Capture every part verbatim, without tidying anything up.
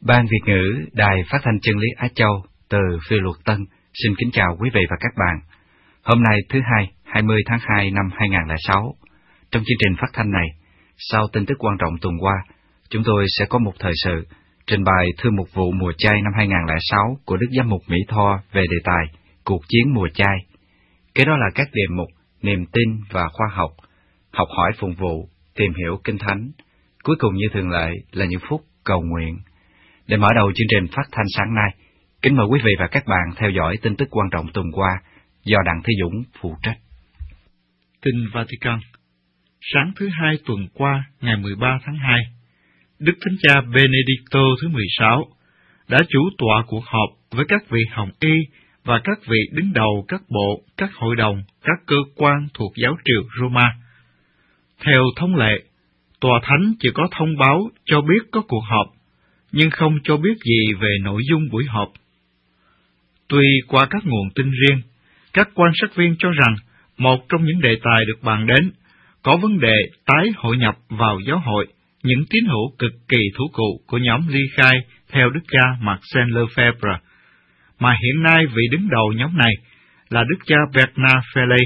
Ban Việt ngữ Đài Phát thanh Chân lý Á Châu từ Phiêu Luật Tân xin kính chào quý vị và các bạn. Hôm nay thứ hai, hai mươi tháng hai năm hai nghìn không trăm lẻ sáu. Trong chương trình phát thanh này, sau tin tức quan trọng tuần qua, chúng tôi sẽ có một thời sự trình bày thư mục vụ mùa chay năm hai nghìn không trăm lẻ sáu của Đức Giám mục Mỹ Tho về đề tài Cuộc chiến mùa chay. Kế đó là các đề mục niềm tin và khoa học, học hỏi phụng vụ, tìm hiểu Kinh Thánh. Cuối cùng như thường lệ là những phút cầu nguyện. Để mở đầu chương trình phát thanh sáng nay, kính mời quý vị và các bạn theo dõi tin tức quan trọng tuần qua do Đặng Thế Dũng phụ trách. Tin Vatican. Sáng thứ hai tuần qua, ngày mười ba tháng hai, Đức Thánh Cha Benedicto thứ mười sáu đã chủ tọa cuộc họp với các vị hồng y và các vị đứng đầu các bộ, các hội đồng, các cơ quan thuộc giáo triều Roma. Theo thông lệ, Tòa Thánh chỉ có thông báo cho biết có cuộc họp, nhưng không cho biết gì về nội dung buổi họp. Tuy qua các nguồn tin riêng, các quan sát viên cho rằng một trong những đề tài được bàn đến có vấn đề tái hội nhập vào giáo hội, những tín hữu cực kỳ thủ cụ của nhóm ly khai theo Đức cha Marcel Lefebvre, mà hiện nay vị đứng đầu nhóm này là Đức cha Bernard Felley.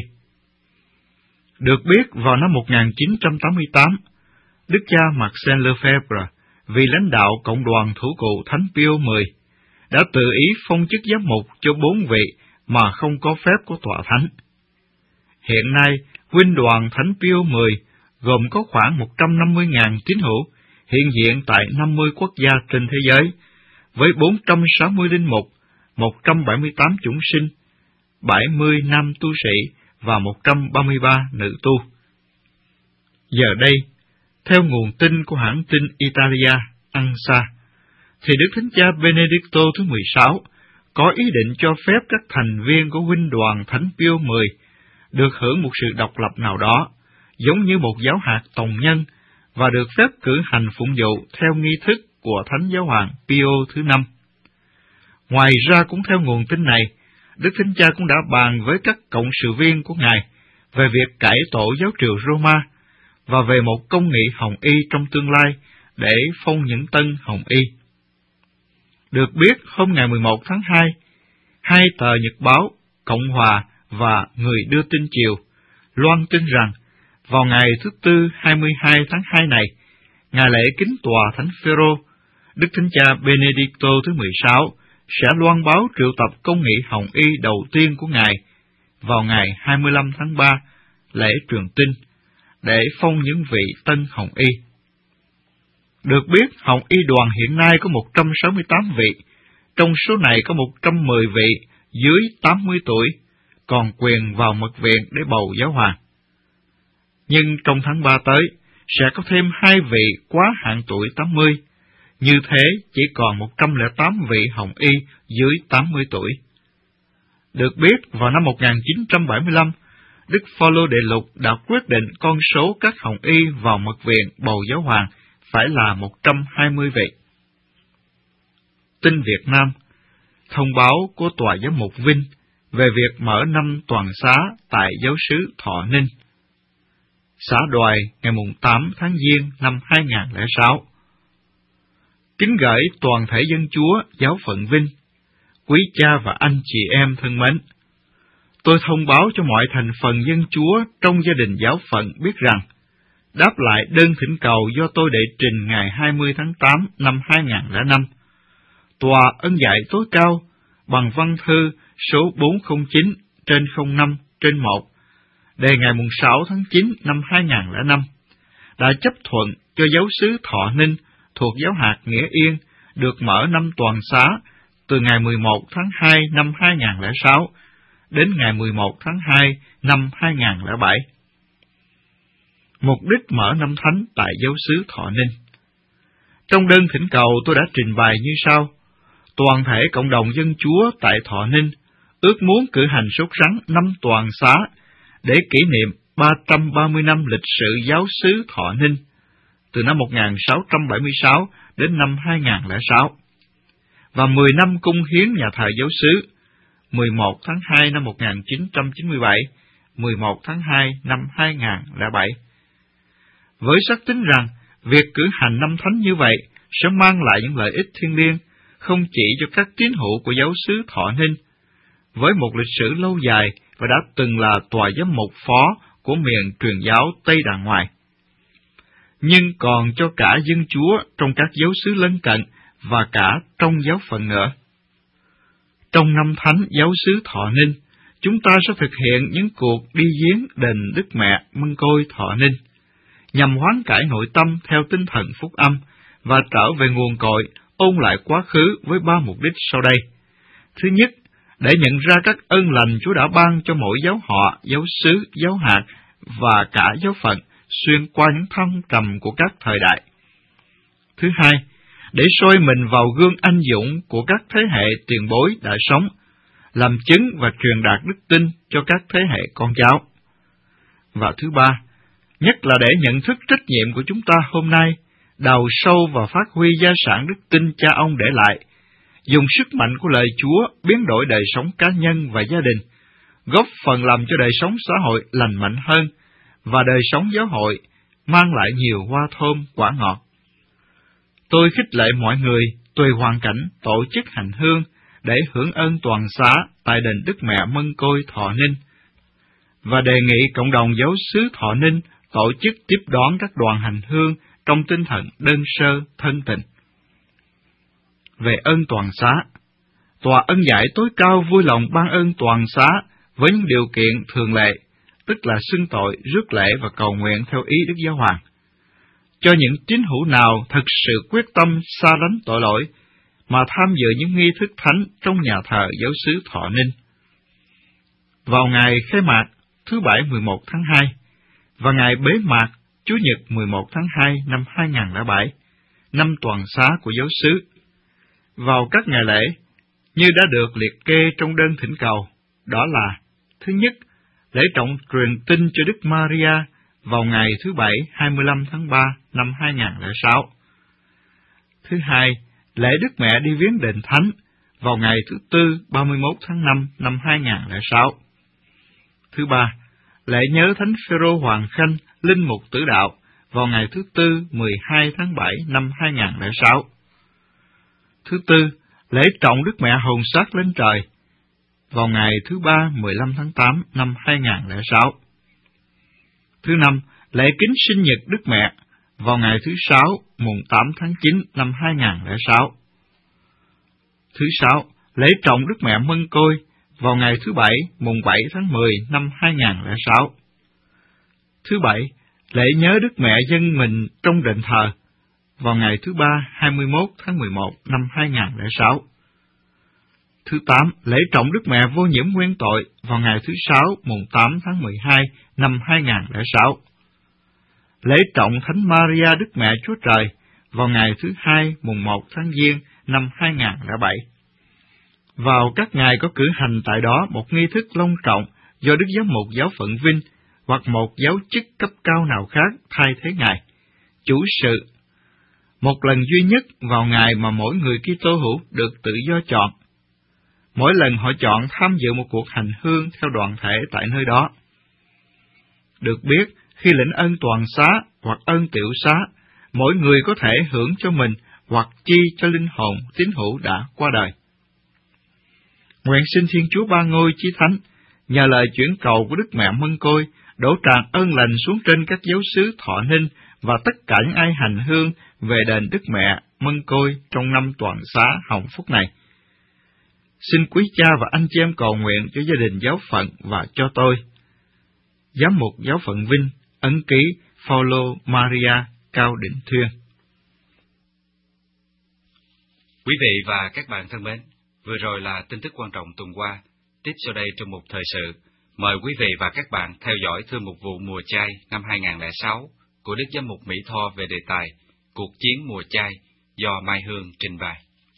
Được biết, vào năm một nghìn chín trăm tám mươi tám, Đức cha Marcel Lefebvre, vị lãnh đạo cộng đoàn thủ cụ Thánh Pio mười, đã tự ý phong chức giám mục cho bốn vị mà không có phép của Tòa Thánh. Hiện nay, huynh đoàn Thánh Pio mười gồm có khoảng một trăm năm mươi nghìn tín hữu hiện diện tại năm mươi quốc gia trên thế giới, với bốn trăm sáu mươi linh mục, một trăm bảy mươi tám chủng sinh, bảy mươi nam tu sĩ và một trăm ba mươi ba nữ tu. Giờ đây, theo nguồn tin của hãng tin Italia ANSA, thì Đức Thánh Cha Benedicto thứ mười sáu có ý định cho phép các thành viên của huynh đoàn Thánh Pio mười được hưởng một sự độc lập nào đó, giống như một giáo hạt tòng nhân, và được phép cử hành phụng vụ theo nghi thức của Thánh Giáo hoàng Pio thứ năm. Ngoài ra, cũng theo nguồn tin này, Đức Thánh Cha cũng đã bàn với các cộng sự viên của Ngài về việc cải tổ giáo triều Roma và về một công nghị hồng y trong tương lai để phong những tân hồng y. Được biết, hôm ngày mười một tháng hai, hai tờ nhật báo Cộng Hòa và Người đưa tin chiều loan tin rằng vào ngày thứ Tư hai mươi hai tháng hai này, ngày lễ kính tòa Thánh Phêrô, Đức Thánh Cha Benedicto thứ mười sáu sẽ loan báo triệu tập công nghị hồng y đầu tiên của Ngài vào ngày hai mươi lăm tháng ba, lễ truyền tin, để phong những vị tân hồng y. Được biết, hồng y đoàn hiện nay có một trăm sáu mươi tám vị, trong số này có một trăm mười vị dưới tám mươi tuổi, còn quyền vào mật viện để bầu giáo hoàng. Nhưng trong tháng ba tới, sẽ có thêm hai vị quá hạn tuổi tám mươi, như thế chỉ còn một trăm lẻ tám vị hồng y dưới tám mươi tuổi. Được biết, vào năm một nghìn chín trăm bảy mươi lăm, Đức Phaolô Đệ Lục đã quyết định con số các hồng y vào mật viện bầu giáo hoàng phải là một trăm hai mươi vị. Tin Việt Nam. Thông báo của Tòa Giám mục Vinh về việc mở năm toàn xá tại giáo xứ Thọ Ninh. Xã Đoài ngày tám tháng Giêng năm hai nghìn không trăm lẻ sáu. Kính gửi toàn thể dân Chúa giáo phận Vinh, quý cha và anh chị em thân mến. Tôi thông báo cho mọi thành phần dân Chúa trong gia đình giáo phận biết rằng, đáp lại đơn thỉnh cầu do tôi đệ trình ngày hai mươi tháng tám năm hai nghìn không trăm lẻ năm, Tòa Ân Dạy Tối Cao bằng văn thư số bốn không chín trên không năm trên một, đề ngày sáu tháng chín năm hai nghìn không trăm lẻ năm, đã chấp thuận cho giáo xứ Thọ Ninh thuộc giáo hạt Nghĩa Yên được mở năm toàn xá từ ngày mười một tháng hai năm hai nghìn không trăm lẻ sáu đến ngày mười một tháng hai năm hai nghìn không trăm lẻ bảy. Mục đích mở năm thánh tại giáo xứ Thọ Ninh. Trong đơn thỉnh cầu tôi đã trình bày như sau: toàn thể cộng đồng dân Chúa tại Thọ Ninh ước muốn cử hành sốt sắng năm toàn xá để kỷ niệm ba trăm ba mươi năm lịch sử giáo xứ Thọ Ninh, từ năm một nghìn sáu trăm bảy mươi sáu đến năm hai nghìn không trăm lẻ sáu, và mười năm cung hiến nhà thờ giáo xứ, mười một tháng hai năm một nghìn chín trăm chín mươi bảy, mười một tháng hai năm hai nghìn không trăm lẻ bảy. Với xác tín rằng, việc cử hành năm thánh như vậy sẽ mang lại những lợi ích thiêng liêng, không chỉ cho các tín hữu của giáo xứ Thọ Ninh, với một lịch sử lâu dài và đã từng là tòa giám mục phó của miền truyền giáo Tây Đàng Ngoài, nhưng còn cho cả dân Chúa trong các giáo xứ lân cận và cả trong giáo phận nữa. Trong năm thánh giáo xứ Thọ Ninh, chúng ta sẽ thực hiện những cuộc đi viếng đền Đức Mẹ Mân Côi Thọ Ninh, nhằm hoán cải nội tâm theo tinh thần phúc âm và trở về nguồn cội, ôn lại quá khứ với ba mục đích sau đây. Thứ nhất, để nhận ra các ơn lành Chúa đã ban cho mỗi giáo họ, giáo xứ, giáo hạt và cả giáo phận xuyên qua những thăng trầm của các thời đại. Thứ hai, để soi mình vào gương anh dũng của các thế hệ tiền bối đã sống, làm chứng và truyền đạt đức tin cho các thế hệ con cháu. Và thứ ba, nhất là để nhận thức trách nhiệm của chúng ta hôm nay, đào sâu và phát huy gia sản đức tin cha ông để lại, dùng sức mạnh của lời Chúa biến đổi đời sống cá nhân và gia đình, góp phần làm cho đời sống xã hội lành mạnh hơn, và đời sống giáo hội mang lại nhiều hoa thơm quả ngọt. Tôi khích lệ mọi người tùy hoàn cảnh tổ chức hành hương để hưởng ơn toàn xá tại đền Đức Mẹ Mân Côi Thọ Ninh, và đề nghị cộng đồng giáo xứ Thọ Ninh tổ chức tiếp đón các đoàn hành hương trong tinh thần đơn sơ thân tình. Về ơn toàn xá, Tòa ân giải tối cao vui lòng ban ơn toàn xá với những điều kiện thường lệ, tức là xưng tội, rước lễ và cầu nguyện theo ý Đức Giáo Hoàng, cho những tín hữu nào thực sự quyết tâm xa lánh tội lỗi mà tham dự những nghi thức thánh trong nhà thờ giáo xứ Thọ Ninh. Vào ngày khai mạc thứ Bảy mười một tháng hai và ngày bế mạc Chủ nhật mười một tháng hai năm hai nghìn không trăm lẻ bảy, năm toàn xá của giáo xứ, vào các ngày lễ như đã được liệt kê trong đơn thỉnh cầu, đó là: thứ nhất, lễ trọng truyền tin cho Đức Maria vào ngày thứ Bảy hai mươi lăm tháng ba năm hai nghìn không trăm lẻ sáu. Thứ hai, lễ Đức Mẹ đi viếng đền thánh vào ngày thứ Tư ba mươi mốt tháng năm năm hai nghìn không trăm lẻ sáu. Thứ ba, lễ nhớ Thánh Phêrô Hoàng Khanh, linh mục tử đạo vào ngày thứ Tư mười hai tháng bảy năm hai nghìn không trăm lẻ sáu. Thứ tư, lễ trọng Đức Mẹ hồn xác lên trời vào ngày thứ Ba mười lăm tháng tám năm hai nghìn không trăm lẻ sáu. Thứ năm, lễ kính sinh nhật Đức Mẹ vào ngày thứ Sáu mùng tám tháng chín năm hai nghìn không trăm lẻ sáu. Thứ sáu, lễ trọng Đức Mẹ Mân Côi vào ngày thứ Bảy mùng bảy tháng mười năm hai nghìn không trăm lẻ sáu. Thứ bảy, lễ nhớ Đức Mẹ dân mình trong đền thờ vào ngày thứ Ba hai mươi mốt tháng mười một năm hai nghìn không trăm lẻ sáu. Thứ tám, lễ trọng Đức Mẹ vô nhiễm nguyên tội vào ngày thứ Sáu mùng tám tháng mười hai năm hai nghìn không trăm lẻ sáu. Lễ trọng Thánh Maria Đức Mẹ Chúa Trời vào ngày thứ Hai mùng một tháng Giêng năm hai nghìn không trăm lẻ bảy. Vào các ngày có cử hành tại đó một nghi thức long trọng do Đức Giám mục giáo phận Vinh hoặc một giáo chức cấp cao nào khác thay thế Ngài, chủ sự, một lần duy nhất vào ngày mà mỗi người Kitô hữu được tự do chọn. Mỗi lần họ chọn tham dự một cuộc hành hương theo đoàn thể tại nơi đó. Được biết, khi lĩnh ơn toàn xá hoặc ơn tiểu xá, mỗi người có thể hưởng cho mình hoặc chi cho linh hồn tín hữu đã qua đời. Nguyện xin Thiên Chúa Ba Ngôi Chí Thánh, nhờ lời chuyển cầu của Đức Mẹ Mân Côi, đổ tràn ơn lành xuống trên các giáo xứ Thọ Ninh và tất cả những ai hành hương về đền Đức Mẹ Mân Côi trong năm toàn xá hồng phúc này. Xin quý cha và anh chị em cầu nguyện cho gia đình giáo phận và cho tôi. Giám mục giáo phận Vinh, ấn ký Phaolô Maria Cao Định Thuyên. Quý vị và các bạn thân mến, vừa rồi là tin tức quan trọng tuần qua. Tiếp sau đây trong một thời sự, mời quý vị và các bạn theo dõi thư mục vụ mùa chay năm hai nghìn không trăm lẻ sáu của Đức Giám mục Mỹ Tho về đề tài Cuộc chiến mùa chay do Mai Hương trình bày.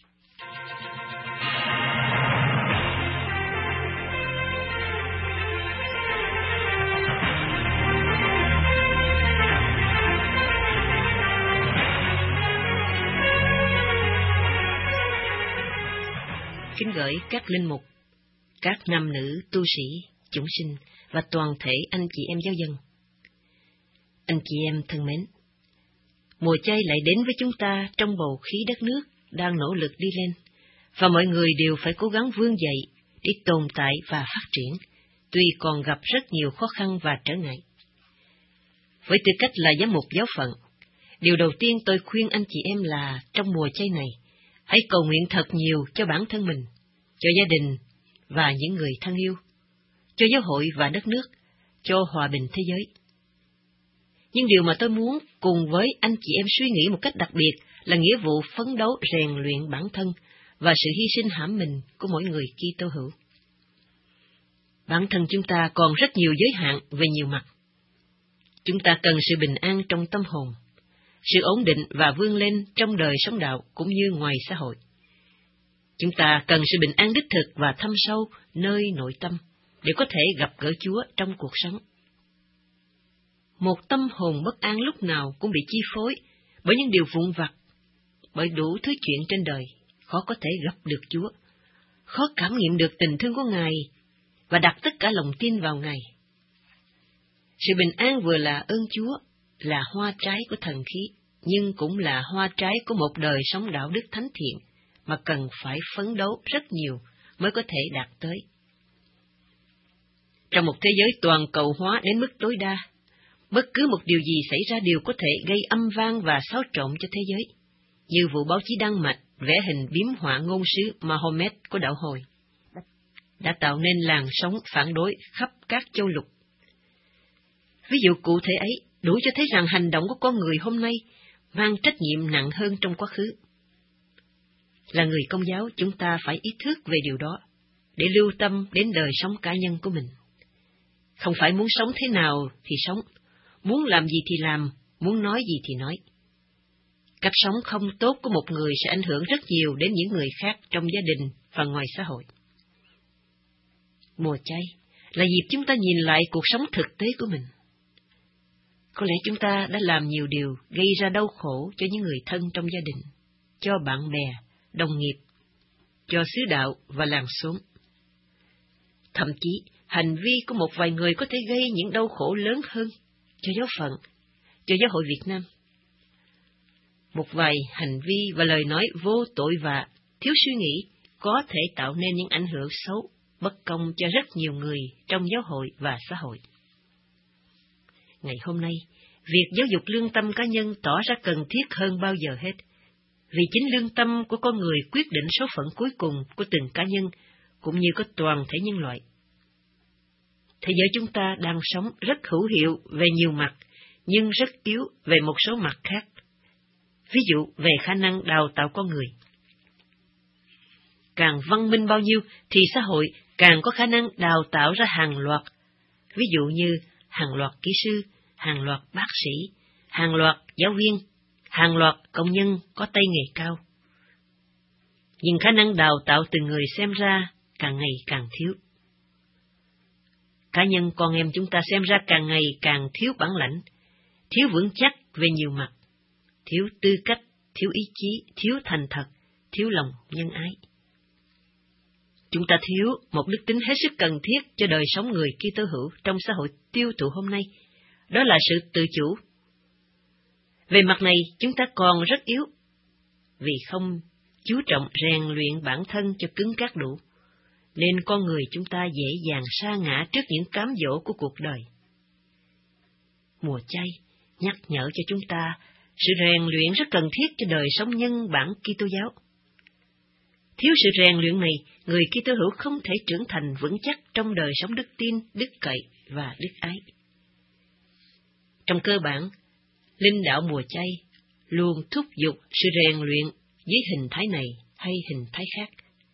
Kính gửi các linh mục, các nam nữ tu sĩ, chúng sinh và toàn thể anh chị em giáo dân. Anh chị em thân mến, mùa chay lại đến với chúng ta trong bầu khí đất nước đang nỗ lực đi lên, và mọi người đều phải cố gắng vươn dậy để tồn tại và phát triển, tuy còn gặp rất nhiều khó khăn và trở ngại. Với tư cách là giám mục giáo phận, điều đầu tiên tôi khuyên anh chị em là trong mùa chay này, hãy cầu nguyện thật nhiều cho bản thân mình, cho gia đình và những người thân yêu, cho giáo hội và đất nước, cho hòa bình thế giới. Nhưng điều mà tôi muốn cùng với anh chị em suy nghĩ một cách đặc biệt là nghĩa vụ phấn đấu rèn luyện bản thân và sự hy sinh hãm mình của mỗi người Kitô hữu. Bản thân chúng ta còn rất nhiều giới hạn về nhiều mặt. Chúng ta cần sự bình an trong tâm hồn, sự ổn định và vươn lên trong đời sống đạo cũng như ngoài xã hội. Chúng ta cần sự bình an đích thực và thâm sâu nơi nội tâm để có thể gặp gỡ Chúa trong cuộc sống. Một tâm hồn bất an lúc nào cũng bị chi phối bởi những điều vụn vặt, bởi đủ thứ chuyện trên đời, khó có thể gặp được Chúa, khó cảm nghiệm được tình thương của Ngài và đặt tất cả lòng tin vào Ngài. Sự bình an vừa là ơn Chúa, là hoa trái của thần khí, nhưng cũng là hoa trái của một đời sống đạo đức thánh thiện mà cần phải phấn đấu rất nhiều mới có thể đạt tới. Trong một thế giới toàn cầu hóa đến mức tối đa, bất cứ một điều gì xảy ra đều có thể gây âm vang và xáo trộn cho thế giới, như vụ báo chí Đan Mạch vẽ hình biếm họa ngôn sứ Mahomet của đạo Hồi, đã tạo nên làn sóng phản đối khắp các châu lục. Ví dụ cụ thể ấy đủ cho thấy rằng hành động của con người hôm nay mang trách nhiệm nặng hơn trong quá khứ. Là người Công giáo, chúng ta phải ý thức về điều đó, để lưu tâm đến đời sống cá nhân của mình. Không phải muốn sống thế nào thì sống, muốn làm gì thì làm, muốn nói gì thì nói. Cách sống không tốt của một người sẽ ảnh hưởng rất nhiều đến những người khác trong gia đình và ngoài xã hội. Mùa chay là dịp chúng ta nhìn lại cuộc sống thực tế của mình. Có lẽ chúng ta đã làm nhiều điều gây ra đau khổ cho những người thân trong gia đình, cho bạn bè, đồng nghiệp, cho xứ đạo và làng xóm. Thậm chí, hành vi của một vài người có thể gây những đau khổ lớn hơn cho giáo phận, cho giáo hội Việt Nam. Một vài hành vi và lời nói vô tội vạ, thiếu suy nghĩ có thể tạo nên những ảnh hưởng xấu, bất công cho rất nhiều người trong giáo hội và xã hội. Ngày hôm nay, việc giáo dục lương tâm cá nhân tỏ ra cần thiết hơn bao giờ hết, vì chính lương tâm của con người quyết định số phận cuối cùng của từng cá nhân, cũng như của toàn thể nhân loại. Thế giới chúng ta đang sống rất hữu hiệu về nhiều mặt, nhưng rất yếu về một số mặt khác. Ví dụ về khả năng đào tạo con người. Càng văn minh bao nhiêu thì xã hội càng có khả năng đào tạo ra hàng loạt, ví dụ như hàng loạt kỹ sư, hàng loạt bác sĩ, hàng loạt giáo viên, hàng loạt công nhân có tay nghề cao. Nhưng khả năng đào tạo từng người xem ra càng ngày càng thiếu. Cá nhân con em chúng ta xem ra càng ngày càng thiếu bản lãnh, thiếu vững chắc về nhiều mặt, thiếu tư cách, thiếu ý chí, thiếu thành thật, thiếu lòng nhân ái. Chúng ta thiếu một đức tính hết sức cần thiết cho đời sống người Kitô hữu trong xã hội tiêu thụ hôm nay, đó là sự tự chủ. Về mặt này, chúng ta còn rất yếu, vì không chú trọng rèn luyện bản thân cho cứng cáp đủ, nên con người chúng ta dễ dàng sa ngã trước những cám dỗ của cuộc đời. Mùa chay nhắc nhở cho chúng ta sự rèn luyện rất cần thiết cho đời sống nhân bản Kitô giáo. Thiếu sự rèn luyện này, người Kitô hữu không thể trưởng thành vững chắc trong đời sống đức tin, đức cậy và đức ái. Trong cơ bản, linh đạo mùa chay luôn thúc giục sự rèn luyện dưới hình thái này hay hình thái khác.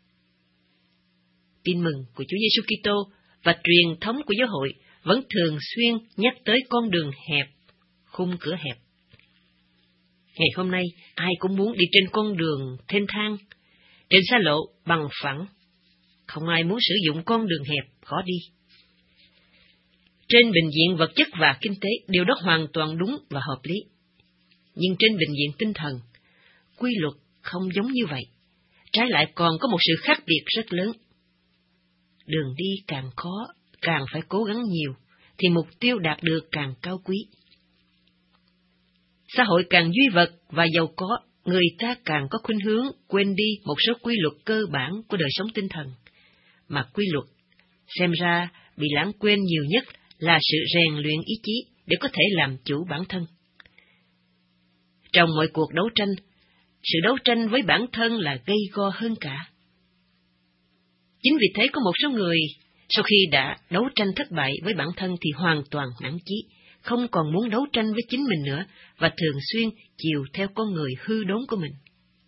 Tin mừng của Chúa Giêsu Kitô và truyền thống của giáo hội vẫn thường xuyên nhắc tới con đường hẹp, khung cửa hẹp. Ngày hôm nay, ai cũng muốn đi trên con đường thênh thang, trên xa lộ bằng phẳng. Không ai muốn sử dụng con đường hẹp, khó đi. Trên bình diện vật chất và kinh tế, điều đó hoàn toàn đúng và hợp lý. Nhưng trên bình diện tinh thần, quy luật không giống như vậy. Trái lại còn có một sự khác biệt rất lớn. Đường đi càng khó, càng phải cố gắng nhiều, thì mục tiêu đạt được càng cao quý. Xã hội càng duy vật và giàu có, người ta càng có khuynh hướng quên đi một số quy luật cơ bản của đời sống tinh thần, mà quy luật xem ra bị lãng quên nhiều nhất là sự rèn luyện ý chí để có thể làm chủ bản thân. Trong mọi cuộc đấu tranh, sự đấu tranh với bản thân là gay go hơn cả. Chính vì thế có một số người, sau khi đã đấu tranh thất bại với bản thân thì hoàn toàn nản chí, không còn muốn đấu tranh với chính mình nữa và thường xuyên chiều theo con người hư đốn của mình.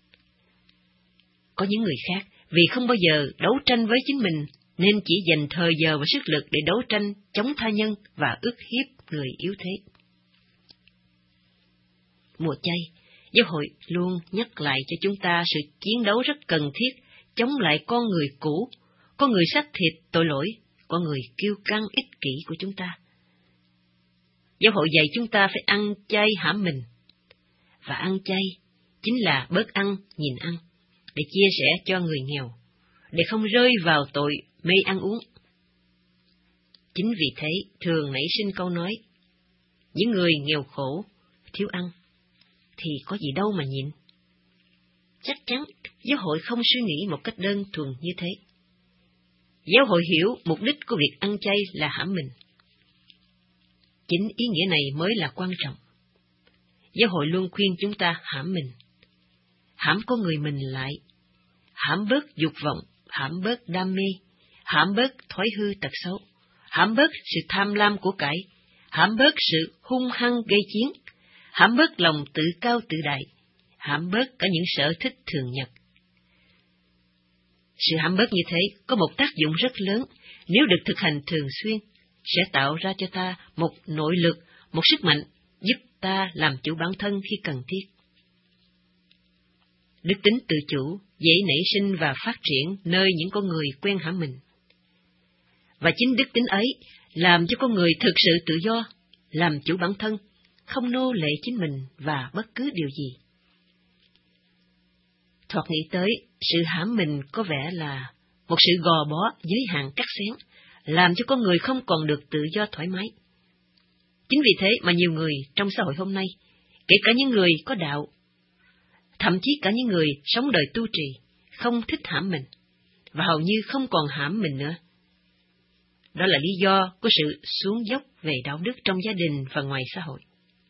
Có những người khác, vì không bao giờ đấu tranh với chính mình, nên chỉ dành thời giờ và sức lực để đấu tranh chống tha nhân và ức hiếp người yếu thế. Mùa chay, giáo hội luôn nhắc lại cho chúng ta sự chiến đấu rất cần thiết chống lại con người cũ, con người xác thịt tội lỗi, con người kiêu căng ích kỷ của chúng ta. Giáo hội dạy chúng ta phải ăn chay hãm mình, và ăn chay chính là bớt ăn, nhìn ăn, để chia sẻ cho người nghèo, để không rơi vào tội mê ăn uống. Chính vì thế, thường nảy sinh câu nói, những người nghèo khổ, thiếu ăn, thì có gì đâu mà nhịn. Chắc chắn, giáo hội không suy nghĩ một cách đơn thuần như thế. Giáo hội hiểu mục đích của việc ăn chay là hãm mình. Chính ý nghĩa này mới là quan trọng. Giáo hội luôn khuyên chúng ta hãm mình, hãm con người mình lại, hãm bớt dục vọng, hãm bớt đam mê, hãm bớt thói hư tật xấu, hãm bớt sự tham lam của cải, hãm bớt sự hung hăng gây chiến, hãm bớt lòng tự cao tự đại, hãm bớt cả những sở thích thường nhật. Sự hãm bớt như thế có một tác dụng rất lớn, nếu được thực hành thường xuyên, sẽ tạo ra cho ta một nội lực, một sức mạnh, giúp ta làm chủ bản thân khi cần thiết. Đức tính tự chủ dễ nảy sinh và phát triển nơi những con người quen hãm mình. Và chính đức tính ấy làm cho con người thực sự tự do, làm chủ bản thân, không nô lệ chính mình và bất cứ điều gì. Thoạt nghĩ tới, sự hãm mình có vẻ là một sự gò bó giới hạn cắt xén, làm cho con người không còn được tự do thoải mái. Chính vì thế mà nhiều người trong xã hội hôm nay, kể cả những người có đạo, thậm chí cả những người sống đời tu trì, không thích hãm mình, và hầu như không còn hãm mình nữa. Đó là lý do của sự xuống dốc về đạo đức trong gia đình và ngoài xã hội.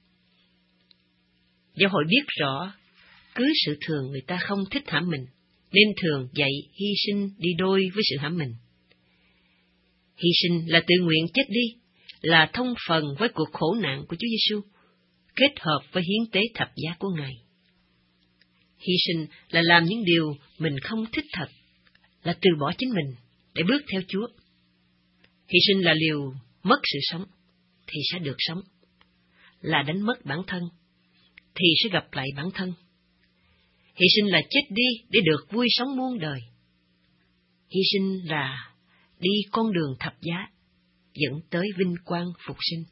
Giáo hội biết rõ, cứ sự thường người ta không thích hãm mình, nên thường dạy hy sinh đi đôi với sự hãm mình. Hy sinh là tự nguyện chết đi, là thông phần với cuộc khổ nạn của Chúa Giêsu, kết hợp với hiến tế thập giá của Ngài. Hy sinh là làm những điều mình không thích thật, là từ bỏ chính mình để bước theo Chúa. Hy sinh là liều mất sự sống, thì sẽ được sống, là đánh mất bản thân, thì sẽ gặp lại bản thân. Hy sinh là chết đi để được vui sống muôn đời. Hy sinh là đi con đường thập giá, dẫn tới vinh quang phục sinh.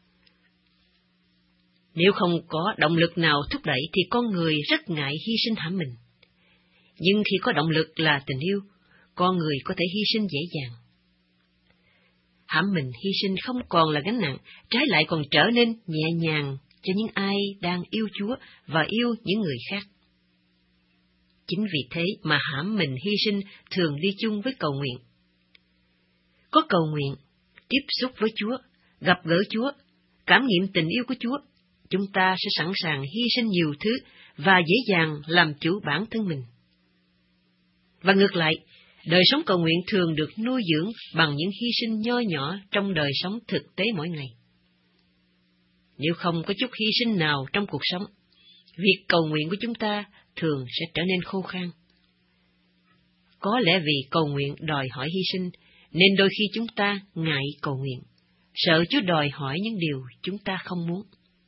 Nếu không có động lực nào thúc đẩy thì con người rất ngại hy sinh hãm mình. Nhưng khi có động lực là tình yêu, con người có thể hy sinh dễ dàng. Hãm mình hy sinh không còn là gánh nặng, trái lại còn trở nên nhẹ nhàng cho những ai đang yêu Chúa và yêu những người khác. Chính vì thế mà hãm mình hy sinh thường đi chung với cầu nguyện. Có cầu nguyện, tiếp xúc với Chúa, gặp gỡ Chúa, cảm nghiệm tình yêu của Chúa, chúng ta sẽ sẵn sàng hy sinh nhiều thứ và dễ dàng làm chủ bản thân mình. Và ngược lại, đời sống cầu nguyện thường được nuôi dưỡng bằng những hy sinh nho nhỏ trong đời sống thực tế mỗi ngày. Nếu không có chút hy sinh nào trong cuộc sống, việc cầu nguyện của chúng ta thường sẽ trở nên khô khan. Có lẽ vì cầu nguyện đòi hỏi hy sinh, nên đôi khi chúng ta ngại cầu nguyện, sợ Chúa đòi hỏi những điều chúng ta không muốn.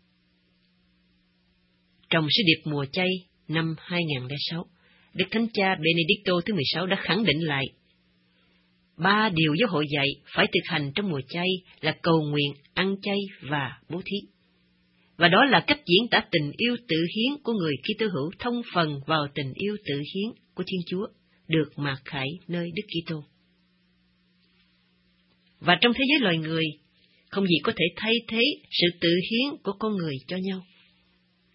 Trong sứ điệp mùa chay năm hai nghìn không trăm lẻ sáu, Đức Thánh Cha Benedicto thứ mười sáu đã khẳng định lại, ba điều giáo hội dạy phải thực hành trong mùa chay là cầu nguyện, ăn chay và bố thí. Và đó là cách diễn tả tình yêu tự hiến của người Kitô hữu thông phần vào tình yêu tự hiến của Thiên Chúa, được mặc khải nơi Đức Kitô. Và trong thế giới loài người, không gì có thể thay thế sự tự hiến của con người cho nhau.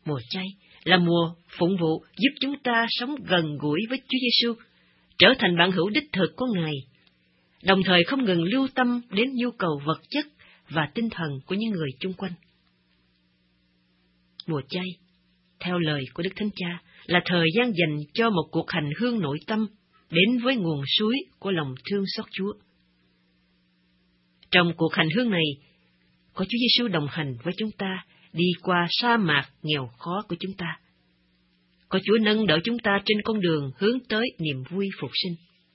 Mùa chay là mùa phụng vụ giúp chúng ta sống gần gũi với Chúa Giêsu, trở thành bạn hữu đích thực của Ngài, đồng thời không ngừng lưu tâm đến nhu cầu vật chất và tinh thần của những người chung quanh. Mùa chay, theo lời của Đức Thánh Cha, là thời gian dành cho một cuộc hành hương nội tâm đến với nguồn suối của lòng thương xót Chúa. Trong cuộc hành hương này, có Chúa Giêsu đồng hành với chúng ta, đi qua sa mạc nghèo khó của chúng ta. Có Chúa nâng đỡ chúng ta trên con đường hướng tới niềm vui phục sinh.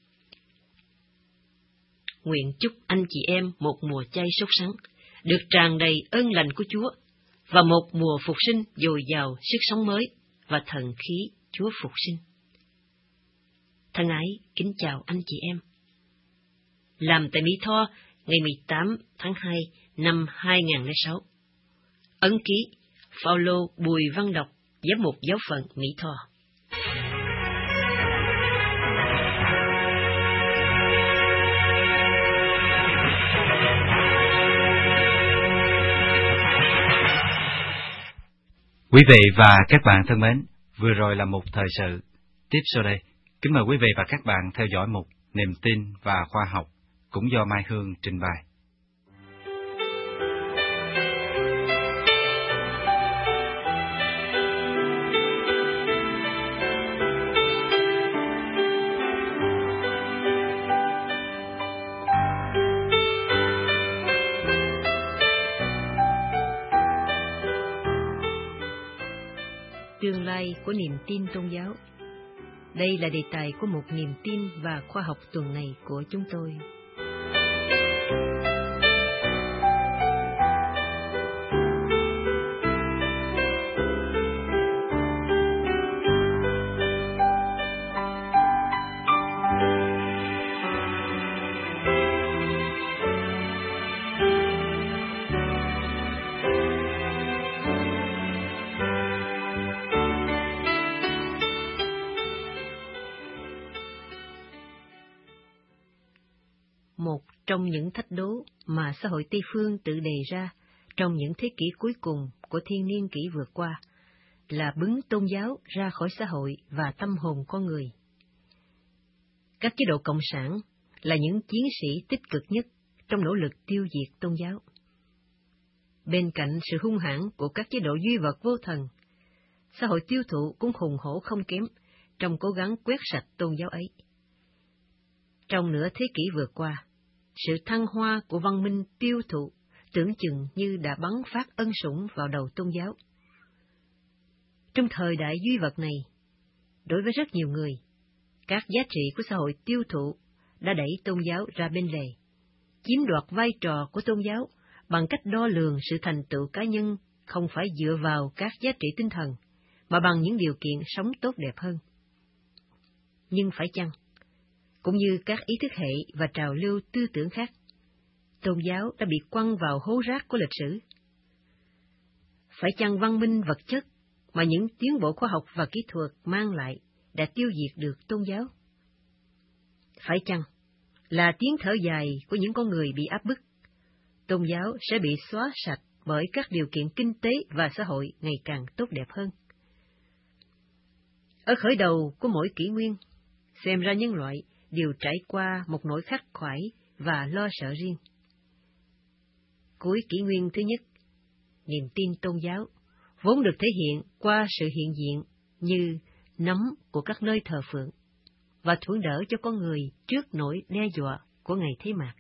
Nguyện chúc anh chị em một mùa chay sốt sắng, được tràn đầy ơn lành của Chúa, và một mùa phục sinh dồi dào sức sống mới và thần khí Chúa phục sinh. Thân ái, kính chào anh chị em. Làm tại Mỹ Tho, ngày mười tám tháng hai năm hai nghìn không trăm lẻ sáu. Ấn ký Phaolô Bùi Văn Đọc, giám mục giáo phận Mỹ Tho. Quý vị và các bạn thân mến, vừa rồi là một thời sự. Tiếp sau đây, kính mời quý vị và các bạn theo dõi mục Niềm tin và khoa học, cũng do Mai Hương trình bày. Tương lai của niềm tin tôn giáo. Đây là đề tài của một niềm tin và khoa học tuần này của chúng tôi. Một trong những thách đố mà xã hội Tây phương tự đề ra trong những thế kỷ cuối cùng của thiên niên kỷ vừa qua là bứng tôn giáo ra khỏi xã hội và tâm hồn con người. Các chế độ cộng sản là những chiến sĩ tích cực nhất trong nỗ lực tiêu diệt tôn giáo. Bên cạnh sự hung hãn của các chế độ duy vật vô thần, xã hội tiêu thụ cũng hùng hổ không kém trong cố gắng quét sạch tôn giáo ấy. Trong nửa thế kỷ vừa qua, sự thăng hoa của văn minh tiêu thụ tưởng chừng như đã bắn phát ân sủng vào đầu tôn giáo. Trong thời đại duy vật này, đối với rất nhiều người, các giá trị của xã hội tiêu thụ đã đẩy tôn giáo ra bên lề, chiếm đoạt vai trò của tôn giáo bằng cách đo lường sự thành tựu cá nhân không phải dựa vào các giá trị tinh thần, mà bằng những điều kiện sống tốt đẹp hơn. Nhưng phải chăng, cũng như các ý thức hệ và trào lưu tư tưởng khác, tôn giáo đã bị quăng vào hố rác của lịch sử? Phải chăng văn minh vật chất mà những tiến bộ khoa học và kỹ thuật mang lại đã tiêu diệt được tôn giáo? Phải chăng là tiếng thở dài của những con người bị áp bức, tôn giáo sẽ bị xóa sạch bởi các điều kiện kinh tế và xã hội ngày càng tốt đẹp hơn? Ở khởi đầu của mỗi kỷ nguyên, xem ra nhân loại đều trải qua một nỗi khắc khoải và lo sợ riêng. Cuối kỷ nguyên thứ nhất, niềm tin tôn giáo vốn được thể hiện qua sự hiện diện như nấm của các nơi thờ phượng và thuận đỡ cho con người trước nỗi đe dọa của ngày thế mạt.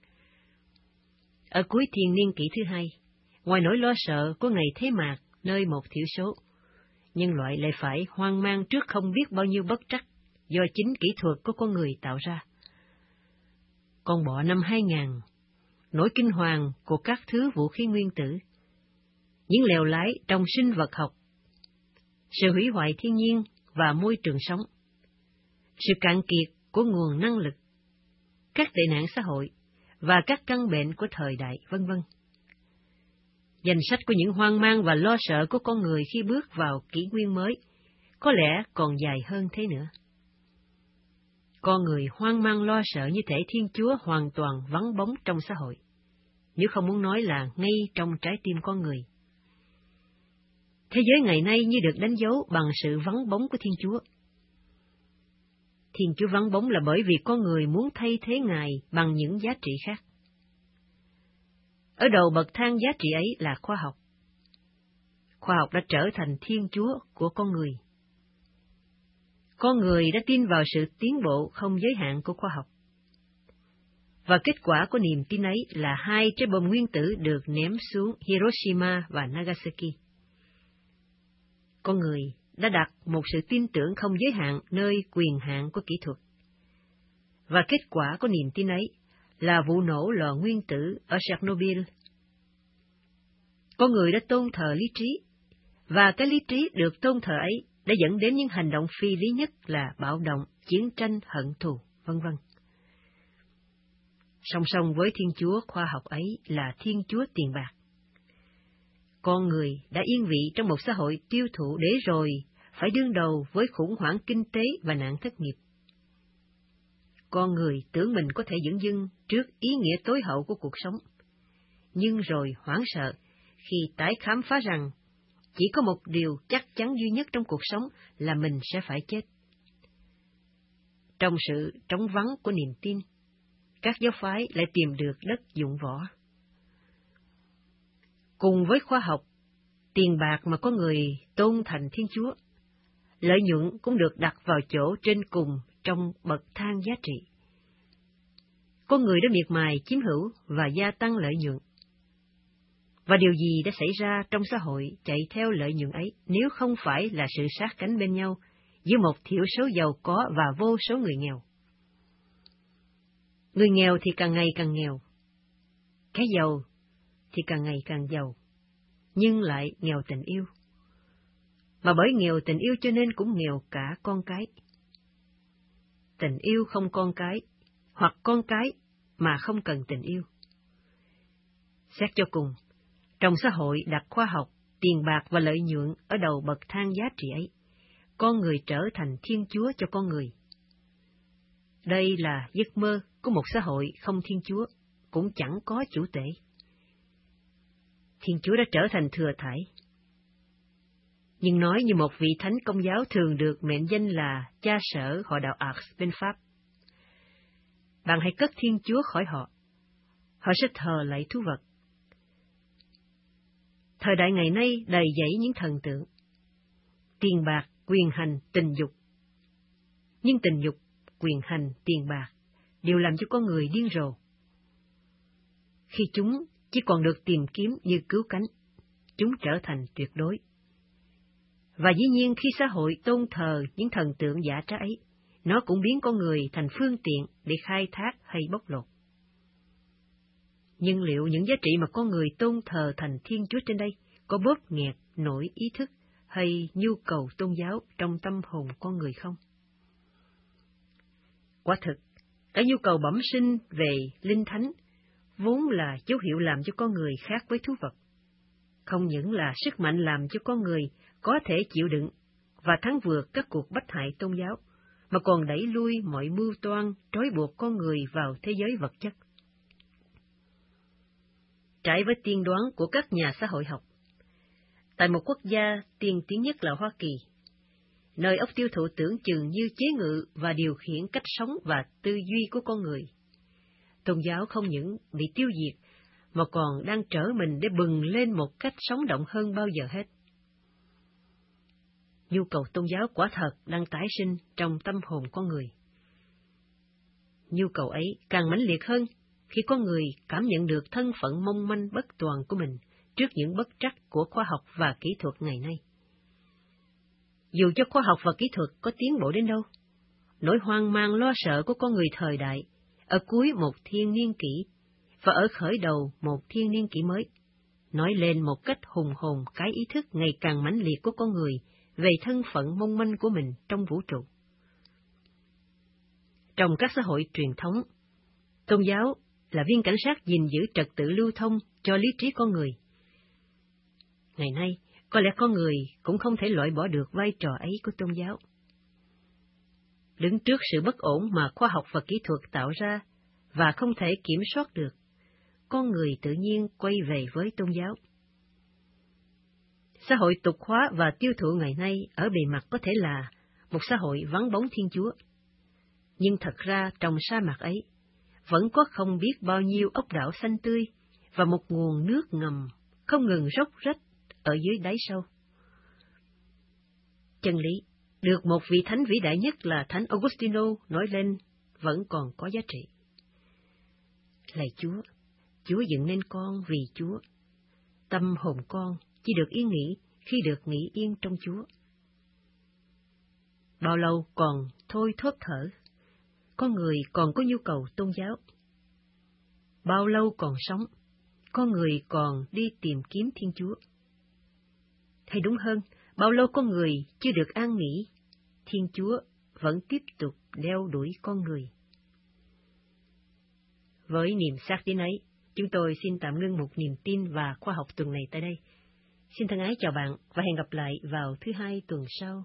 Ở cuối thiên niên kỷ thứ hai, ngoài nỗi lo sợ của ngày thế mạt nơi một thiểu số, nhân loại lại phải hoang mang trước không biết bao nhiêu bất trắc do chính kỹ thuật của con người tạo ra. Con bọ năm hai nghìn, nỗi kinh hoàng của các thứ vũ khí nguyên tử, những lèo lái trong sinh vật học, sự hủy hoại thiên nhiên và môi trường sống, sự cạn kiệt của nguồn năng lực, các tệ nạn xã hội và các căn bệnh của thời đại, vân vân. Danh sách của những hoang mang và lo sợ của con người khi bước vào kỷ nguyên mới có lẽ còn dài hơn thế nữa. Con người hoang mang lo sợ như thể Thiên Chúa hoàn toàn vắng bóng trong xã hội, nếu không muốn nói là ngay trong trái tim con người. Thế giới ngày nay như được đánh dấu bằng sự vắng bóng của Thiên Chúa. Thiên Chúa vắng bóng là bởi vì con người muốn thay thế Ngài bằng những giá trị khác. Ở đầu bậc thang giá trị ấy là khoa học. Khoa học đã trở thành Thiên Chúa của con người. Con người đã tin vào sự tiến bộ không giới hạn của khoa học. Và kết quả của niềm tin ấy là hai trái bom nguyên tử được ném xuống Hiroshima và Nagasaki. Con người đã đặt một sự tin tưởng không giới hạn nơi quyền hạn của kỹ thuật. Và kết quả của niềm tin ấy là vụ nổ lò nguyên tử ở Chernobyl. Con người đã tôn thờ lý trí, và cái lý trí được tôn thờ ấy đã dẫn đến những hành động phi lý nhất là bạo động, chiến tranh, hận thù, vân vân. Song song với Thiên Chúa khoa học ấy là Thiên Chúa tiền bạc. Con người đã yên vị trong một xã hội tiêu thụ để rồi phải đương đầu với khủng hoảng kinh tế và nạn thất nghiệp. Con người tưởng mình có thể dửng dưng trước ý nghĩa tối hậu của cuộc sống, nhưng rồi hoảng sợ khi tái khám phá rằng chỉ có một điều chắc chắn duy nhất trong cuộc sống là mình sẽ phải chết. Trong sự trống vắng của niềm tin, các giáo phái lại tìm được đất dụng võ. Cùng với khoa học, tiền bạc mà có người tôn thành Thiên Chúa, lợi nhuận cũng được đặt vào chỗ trên cùng trong bậc thang giá trị. Con người đã miệt mài chiếm hữu và gia tăng lợi nhuận. Và điều gì đã xảy ra trong xã hội chạy theo lợi nhuận ấy nếu không phải là sự sát cánh bên nhau giữa một thiểu số giàu có và vô số người nghèo? Người nghèo thì càng ngày càng nghèo, kẻ giàu thì càng ngày càng giàu, nhưng lại nghèo tình yêu. Mà bởi nghèo tình yêu cho nên cũng nghèo cả con cái. Tình yêu không con cái, hoặc con cái mà không cần tình yêu. Xét cho cùng, trong xã hội đặt khoa học, tiền bạc và lợi nhuận ở đầu bậc thang giá trị ấy, con người trở thành Thiên Chúa cho con người. Đây là giấc mơ của một xã hội không Thiên Chúa, cũng chẳng có chủ tể. Thiên Chúa đã trở thành thừa thải. Nhưng nói như một vị thánh Công giáo thường được mệnh danh là cha sở họ đạo Ars bên Pháp. Bạn hãy cất Thiên Chúa khỏi họ. Họ sẽ thờ lạy thú vật. Thời đại ngày nay đầy dẫy những thần tượng. Tiền bạc, quyền hành, tình dục. Nhưng tình dục, quyền hành, tiền bạc đều làm cho con người điên rồ. Khi chúng chỉ còn được tìm kiếm như cứu cánh, chúng trở thành tuyệt đối. Và dĩ nhiên khi xã hội tôn thờ những thần tượng giả trá ấy, nó cũng biến con người thành phương tiện để khai thác hay bóc lột. Nhưng liệu những giá trị mà con người tôn thờ thành Thiên Chúa trên đây có bóp nghẹt nổi ý thức hay nhu cầu tôn giáo trong tâm hồn con người không? Quả thực, cái nhu cầu bẩm sinh về linh thánh vốn là dấu hiệu làm cho con người khác với thú vật. Không những là sức mạnh làm cho con người có thể chịu đựng và thắng vượt các cuộc bách hại tôn giáo, mà còn đẩy lui mọi mưu toan trói buộc con người vào thế giới vật chất. Trái với tiên đoán của các nhà xã hội học, tại một quốc gia tiên tiến nhất là Hoa Kỳ, nơi óc tiêu thụ tưởng chừng như chế ngự và điều khiển cách sống và tư duy của con người, tôn giáo không những bị tiêu diệt, mà còn đang trở mình để bừng lên một cách sống động hơn bao giờ hết. Nhu cầu tôn giáo quả thật đang tái sinh trong tâm hồn con người. Nhu cầu ấy càng mãnh liệt hơn khi con người cảm nhận được thân phận mong manh bất toàn của mình trước những bất trắc của khoa học và kỹ thuật ngày nay. Dù cho khoa học và kỹ thuật có tiến bộ đến đâu, nỗi hoang mang lo sợ của con người thời đại ở cuối một thiên niên kỷ và ở khởi đầu một thiên niên kỷ mới, nói lên một cách hùng hồn cái ý thức ngày càng mãnh liệt của con người về thân phận mong manh của mình trong vũ trụ. Trong các xã hội truyền thống, tôn giáo là viên cảnh sát gìn giữ trật tự lưu thông cho lý trí con người. Ngày nay, có lẽ con người cũng không thể loại bỏ được vai trò ấy của tôn giáo. Đứng trước sự bất ổn mà khoa học và kỹ thuật tạo ra và không thể kiểm soát được, con người tự nhiên quay về với tôn giáo. Xã hội tục hóa và tiêu thụ ngày nay ở bề mặt có thể là một xã hội vắng bóng Thiên Chúa. Nhưng thật ra trong sa mạc ấy, vẫn có không biết bao nhiêu ốc đảo xanh tươi và một nguồn nước ngầm không ngừng róc rách ở dưới đáy sâu. Chân lý được một vị thánh vĩ đại nhất là Thánh Augustino nói lên vẫn còn có giá trị. Lạy Chúa, Chúa dựng nên con vì Chúa. Tâm hồn con chỉ được yên nghỉ khi được nghỉ yên trong Chúa. Bao lâu còn thôi thóp thở, con người còn có nhu cầu tôn giáo. Bao lâu còn sống, con người còn đi tìm kiếm Thiên Chúa. Hay đúng hơn, bao lâu con người chưa được an nghỉ, Thiên Chúa vẫn tiếp tục đeo đuổi con người. Với niềm xác tín ấy, chúng tôi xin tạm ngưng một niềm tin và khoa học tuần này tại đây. Xin thân ái chào bạn và hẹn gặp lại vào thứ hai tuần sau.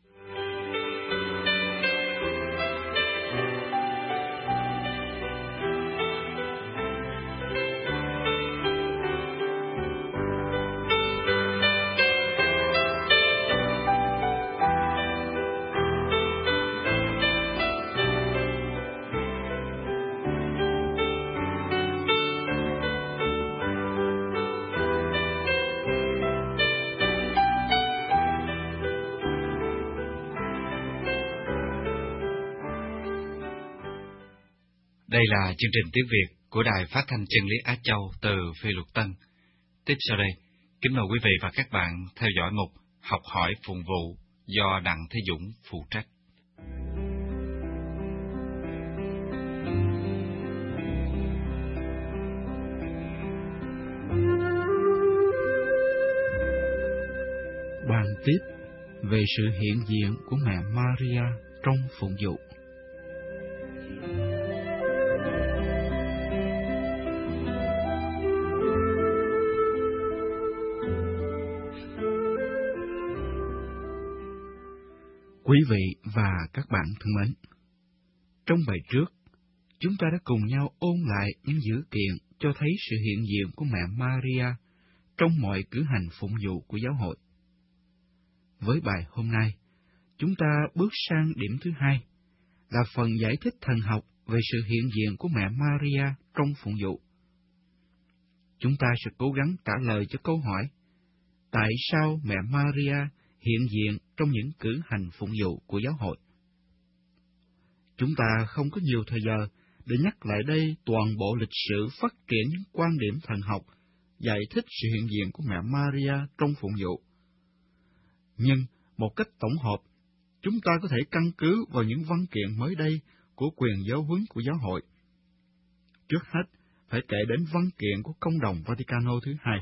Đây là chương trình tiếng Việt của Đài Phát thanh Chân lý Á Châu từ Phê Luật Tân. Tiếp sau đây, kính mời quý vị và các bạn theo dõi mục Học hỏi phụng vụ do Đặng Thế Dũng phụ trách. Bàn tiếp về sự hiện diện của mẹ Maria trong phụng vụ. Quý vị và các bạn thân mến, trong bài trước, chúng ta đã cùng nhau ôn lại những dữ kiện cho thấy sự hiện diện của mẹ Maria trong mọi cử hành phụng vụ của giáo hội. Với bài hôm nay, chúng ta bước sang điểm thứ hai, là phần giải thích thần học về sự hiện diện của mẹ Maria trong phụng vụ. Chúng ta sẽ cố gắng trả lời cho câu hỏi, tại sao mẹ Maria hiện diện trong những cử hành phụng vụ của giáo hội? Chúng ta không có nhiều thời giờ để nhắc lại đây toàn bộ lịch sử phát triển những quan điểm thần học giải thích sự hiện diện của mẹ Maria trong phụng vụ. Nhưng, một cách tổng hợp, chúng ta có thể căn cứ vào những văn kiện mới đây của quyền giáo huấn của giáo hội. Trước hết, phải kể đến văn kiện của Công đồng Vaticano thứ hai.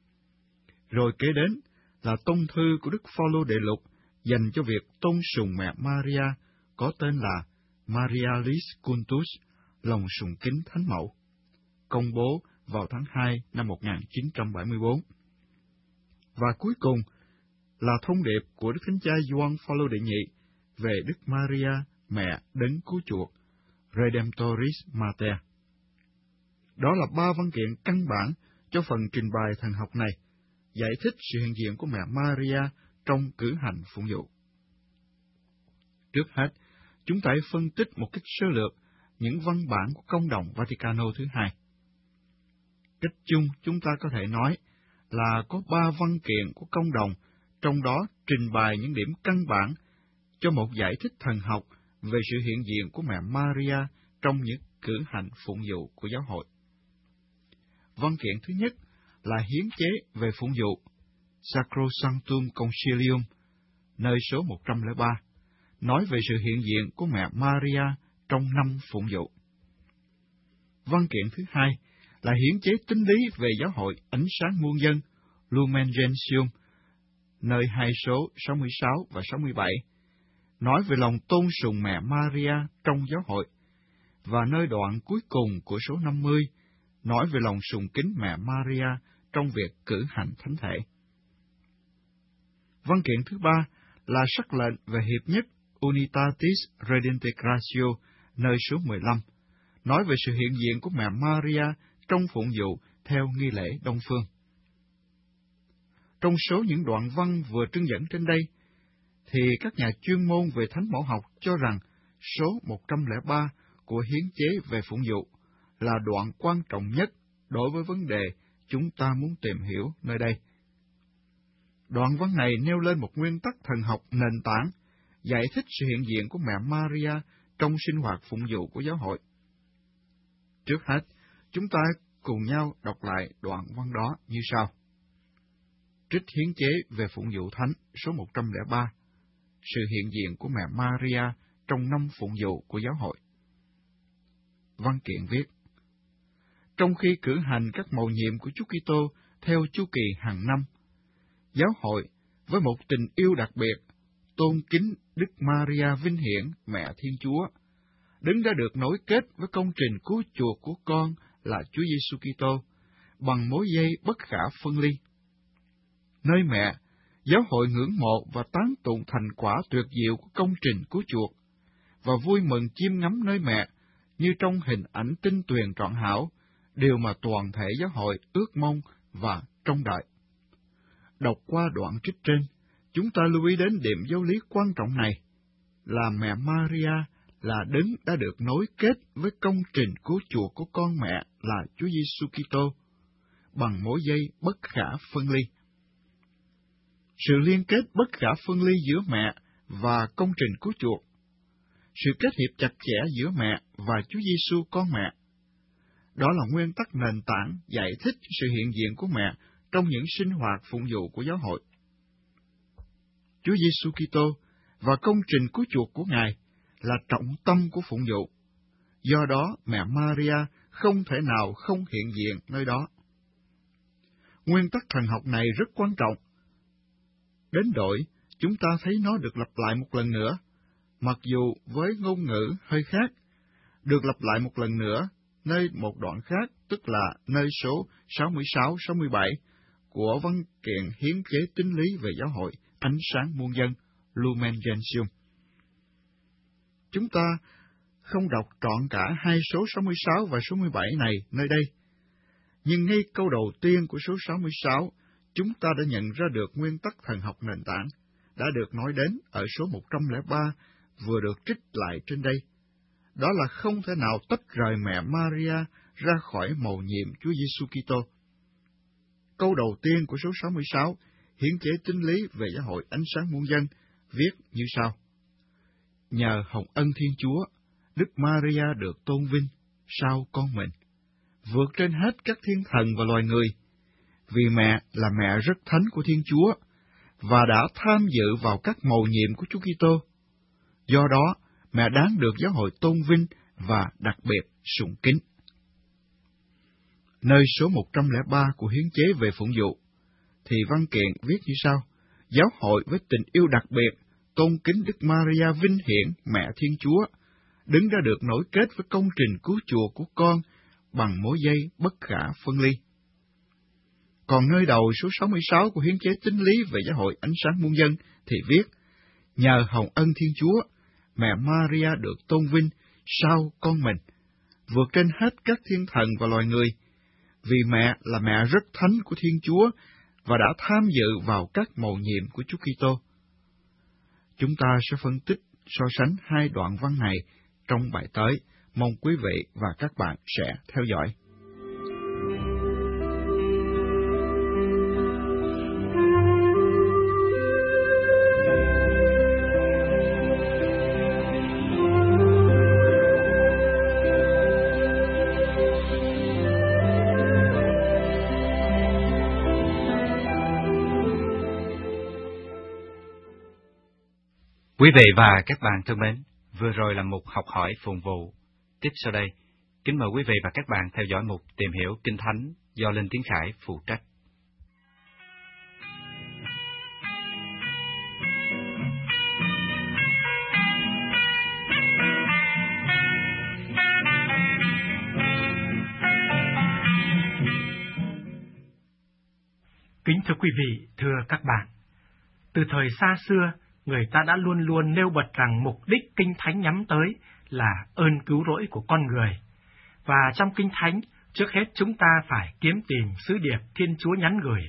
Rồi kế đến là tông thư của Đức Phaolô Đệ Lục dành cho việc tôn sùng mẹ Maria có tên là Marialis Cultus, lòng sùng kính Thánh Mẫu, công bố vào tháng hai năm một nghìn chín trăm bảy mươi tư. Và cuối cùng là thông điệp của Đức Thánh Cha Gioan Phaolô Đệ Nhị về Đức Maria, mẹ đấng cứu chuộc, Redemptoris Mater. Đó là ba văn kiện căn bản cho phần trình bày thần học này, giải thích sự hiện diện của mẹ Maria trong cử hành phụng vụ. Trước hết, chúng ta hãy phân tích một cách sơ lược những văn bản của Công đồng Vaticano thứ hai. Cách chung, chúng ta có thể nói là có ba văn kiện của Công đồng, trong đó trình bày những điểm căn bản cho một giải thích thần học về sự hiện diện của mẹ Maria trong những cử hành phụng vụ của giáo hội. Văn kiện thứ nhất là hiến chế về phụng vụ, Sacrosanctum Concilium, nơi số một trăm lẻ ba, nói về sự hiện diện của mẹ Maria trong năm phụng vụ. Văn kiện thứ hai là hiến chế tín lý về giáo hội ánh sáng muôn dân, Lumen Gentium, nơi hai số sáu mươi sáu và sáu mươi bảy, nói về lòng tôn sùng mẹ Maria trong giáo hội, và nơi đoạn cuối cùng của số năm mươi, nói về lòng sùng kính mẹ Maria trong việc cử hành thánh thể. Văn kiện thứ ba là sắc lệnh về hiệp nhất Unitatis Redintegratio, nơi số mười lăm, nói về sự hiện diện của mẹ Maria trong phụng vụ theo nghi lễ Đông phương. Trong số những đoạn văn vừa trưng dẫn trên đây, thì các nhà chuyên môn về thánh mẫu học cho rằng số một trăm lẻ ba của hiến chế về phụng vụ là đoạn quan trọng nhất đối với vấn đề chúng ta muốn tìm hiểu nơi đây. Đoạn văn này nêu lên một nguyên tắc thần học nền tảng, giải thích sự hiện diện của mẹ Maria trong sinh hoạt phụng vụ của giáo hội. Trước hết, chúng ta cùng nhau đọc lại đoạn văn đó như sau. Trích hiến chế về phụng vụ thánh số một trăm lẻ ba, sự hiện diện của mẹ Maria trong năm phụng vụ của giáo hội. Văn kiện viết: Trong khi cử hành các mầu nhiệm của Chúa Kitô theo chu kỳ hàng năm, giáo hội với một tình yêu đặc biệt tôn kính Đức Maria Vinh Hiển, Mẹ Thiên Chúa, đứng đã được nối kết với công trình cứu chuộc của con là Chúa Giêsu Kitô bằng mối dây bất khả phân ly. Nơi mẹ, giáo hội ngưỡng mộ và tán tụng thành quả tuyệt diệu của công trình cứu chuộc, và vui mừng chiêm ngắm nơi mẹ như trong hình ảnh tinh tuyền trọn hảo, điều mà toàn thể giáo hội ước mong và trông đợi. Đọc qua đoạn trích trên, chúng ta lưu ý đến điểm giáo lý quan trọng này, là mẹ Maria là đấng đã được nối kết với công trình cứu chuộc của con mẹ là Chúa Giêsu Kitô bằng mối dây bất khả phân ly. Sự liên kết bất khả phân ly giữa mẹ và công trình cứu chuộc, sự kết hiệp chặt chẽ giữa mẹ và Chúa Giêsu con mẹ, đó là nguyên tắc nền tảng giải thích sự hiện diện của mẹ trong những sinh hoạt phụng vụ của giáo hội. Chúa Giêsu Kitô và công trình cứu chuộc của Ngài là trọng tâm của phụng vụ. Do đó, mẹ Maria không thể nào không hiện diện nơi đó. Nguyên tắc thần học này rất quan trọng. Đến đổi, chúng ta thấy nó được lặp lại một lần nữa, mặc dù với ngôn ngữ hơi khác, được lặp lại một lần nữa nơi một đoạn khác, tức là nơi số sáu mươi sáu sáu mươi bảy của văn kiện hiến chế tín lý về giáo hội Ánh sáng muôn dân, Lumen Gentium. Chúng ta không đọc trọn cả hai số sáu mươi sáu và sáu mươi bảy này nơi đây, nhưng ngay câu đầu tiên của số sáu mươi sáu, chúng ta đã nhận ra được nguyên tắc thần học nền tảng đã được nói đến ở số một trăm lẻ ba vừa được trích lại trên đây. Đó là không thể nào tách rời mẹ Maria ra khỏi mầu nhiệm Chúa Giêsu Kitô. Câu đầu tiên của số sáu mươi sáu, hiến chế tín lý về giáo hội Ánh sáng muôn dân, viết như sau. Nhờ hồng ân Thiên Chúa, Đức Maria được tôn vinh sau con mình, vượt trên hết các thiên thần và loài người, vì mẹ là mẹ rất thánh của Thiên Chúa, và đã tham dự vào các mầu nhiệm của Chúa Kitô. Do đó, mẹ đáng được giáo hội tôn vinh và đặc biệt sùng kính. Nơi số một trăm lẻ ba của hiến chế về phụng vụ, thì văn kiện viết như sau. Giáo hội với tình yêu đặc biệt tôn kính Đức Maria Vinh Hiển, Mẹ Thiên Chúa, đứng đã được nối kết với công trình cứu chuộc của con bằng mối dây bất khả phân ly. Còn nơi đầu số sáu mươi sáu của hiến chế tín lý về giáo hội Ánh sáng muôn dân thì viết, nhờ hồng ân Thiên Chúa, mẹ Maria được tôn vinh sau con mình, vượt trên hết các thiên thần và loài người, vì mẹ là mẹ rất thánh của Thiên Chúa và đã tham dự vào các mầu nhiệm của Chúa Kitô. Chúng ta sẽ phân tích, so sánh hai đoạn văn này trong bài tới. Mong quý vị và các bạn sẽ theo dõi. Quý vị và các bạn thân mến, vừa rồi là mục học hỏi phụng vụ. Tiếp sau đây, kính mời quý vị và các bạn theo dõi mục tìm hiểu Kinh Thánh do Linh Tiến Khải phụ trách. Kính thưa quý vị, thưa các bạn, từ thời xa xưa, người ta đã luôn luôn nêu bật rằng mục đích Kinh Thánh nhắm tới là ơn cứu rỗi của con người. Và trong Kinh Thánh, trước hết chúng ta phải kiếm tìm sứ điệp Thiên Chúa nhắn gửi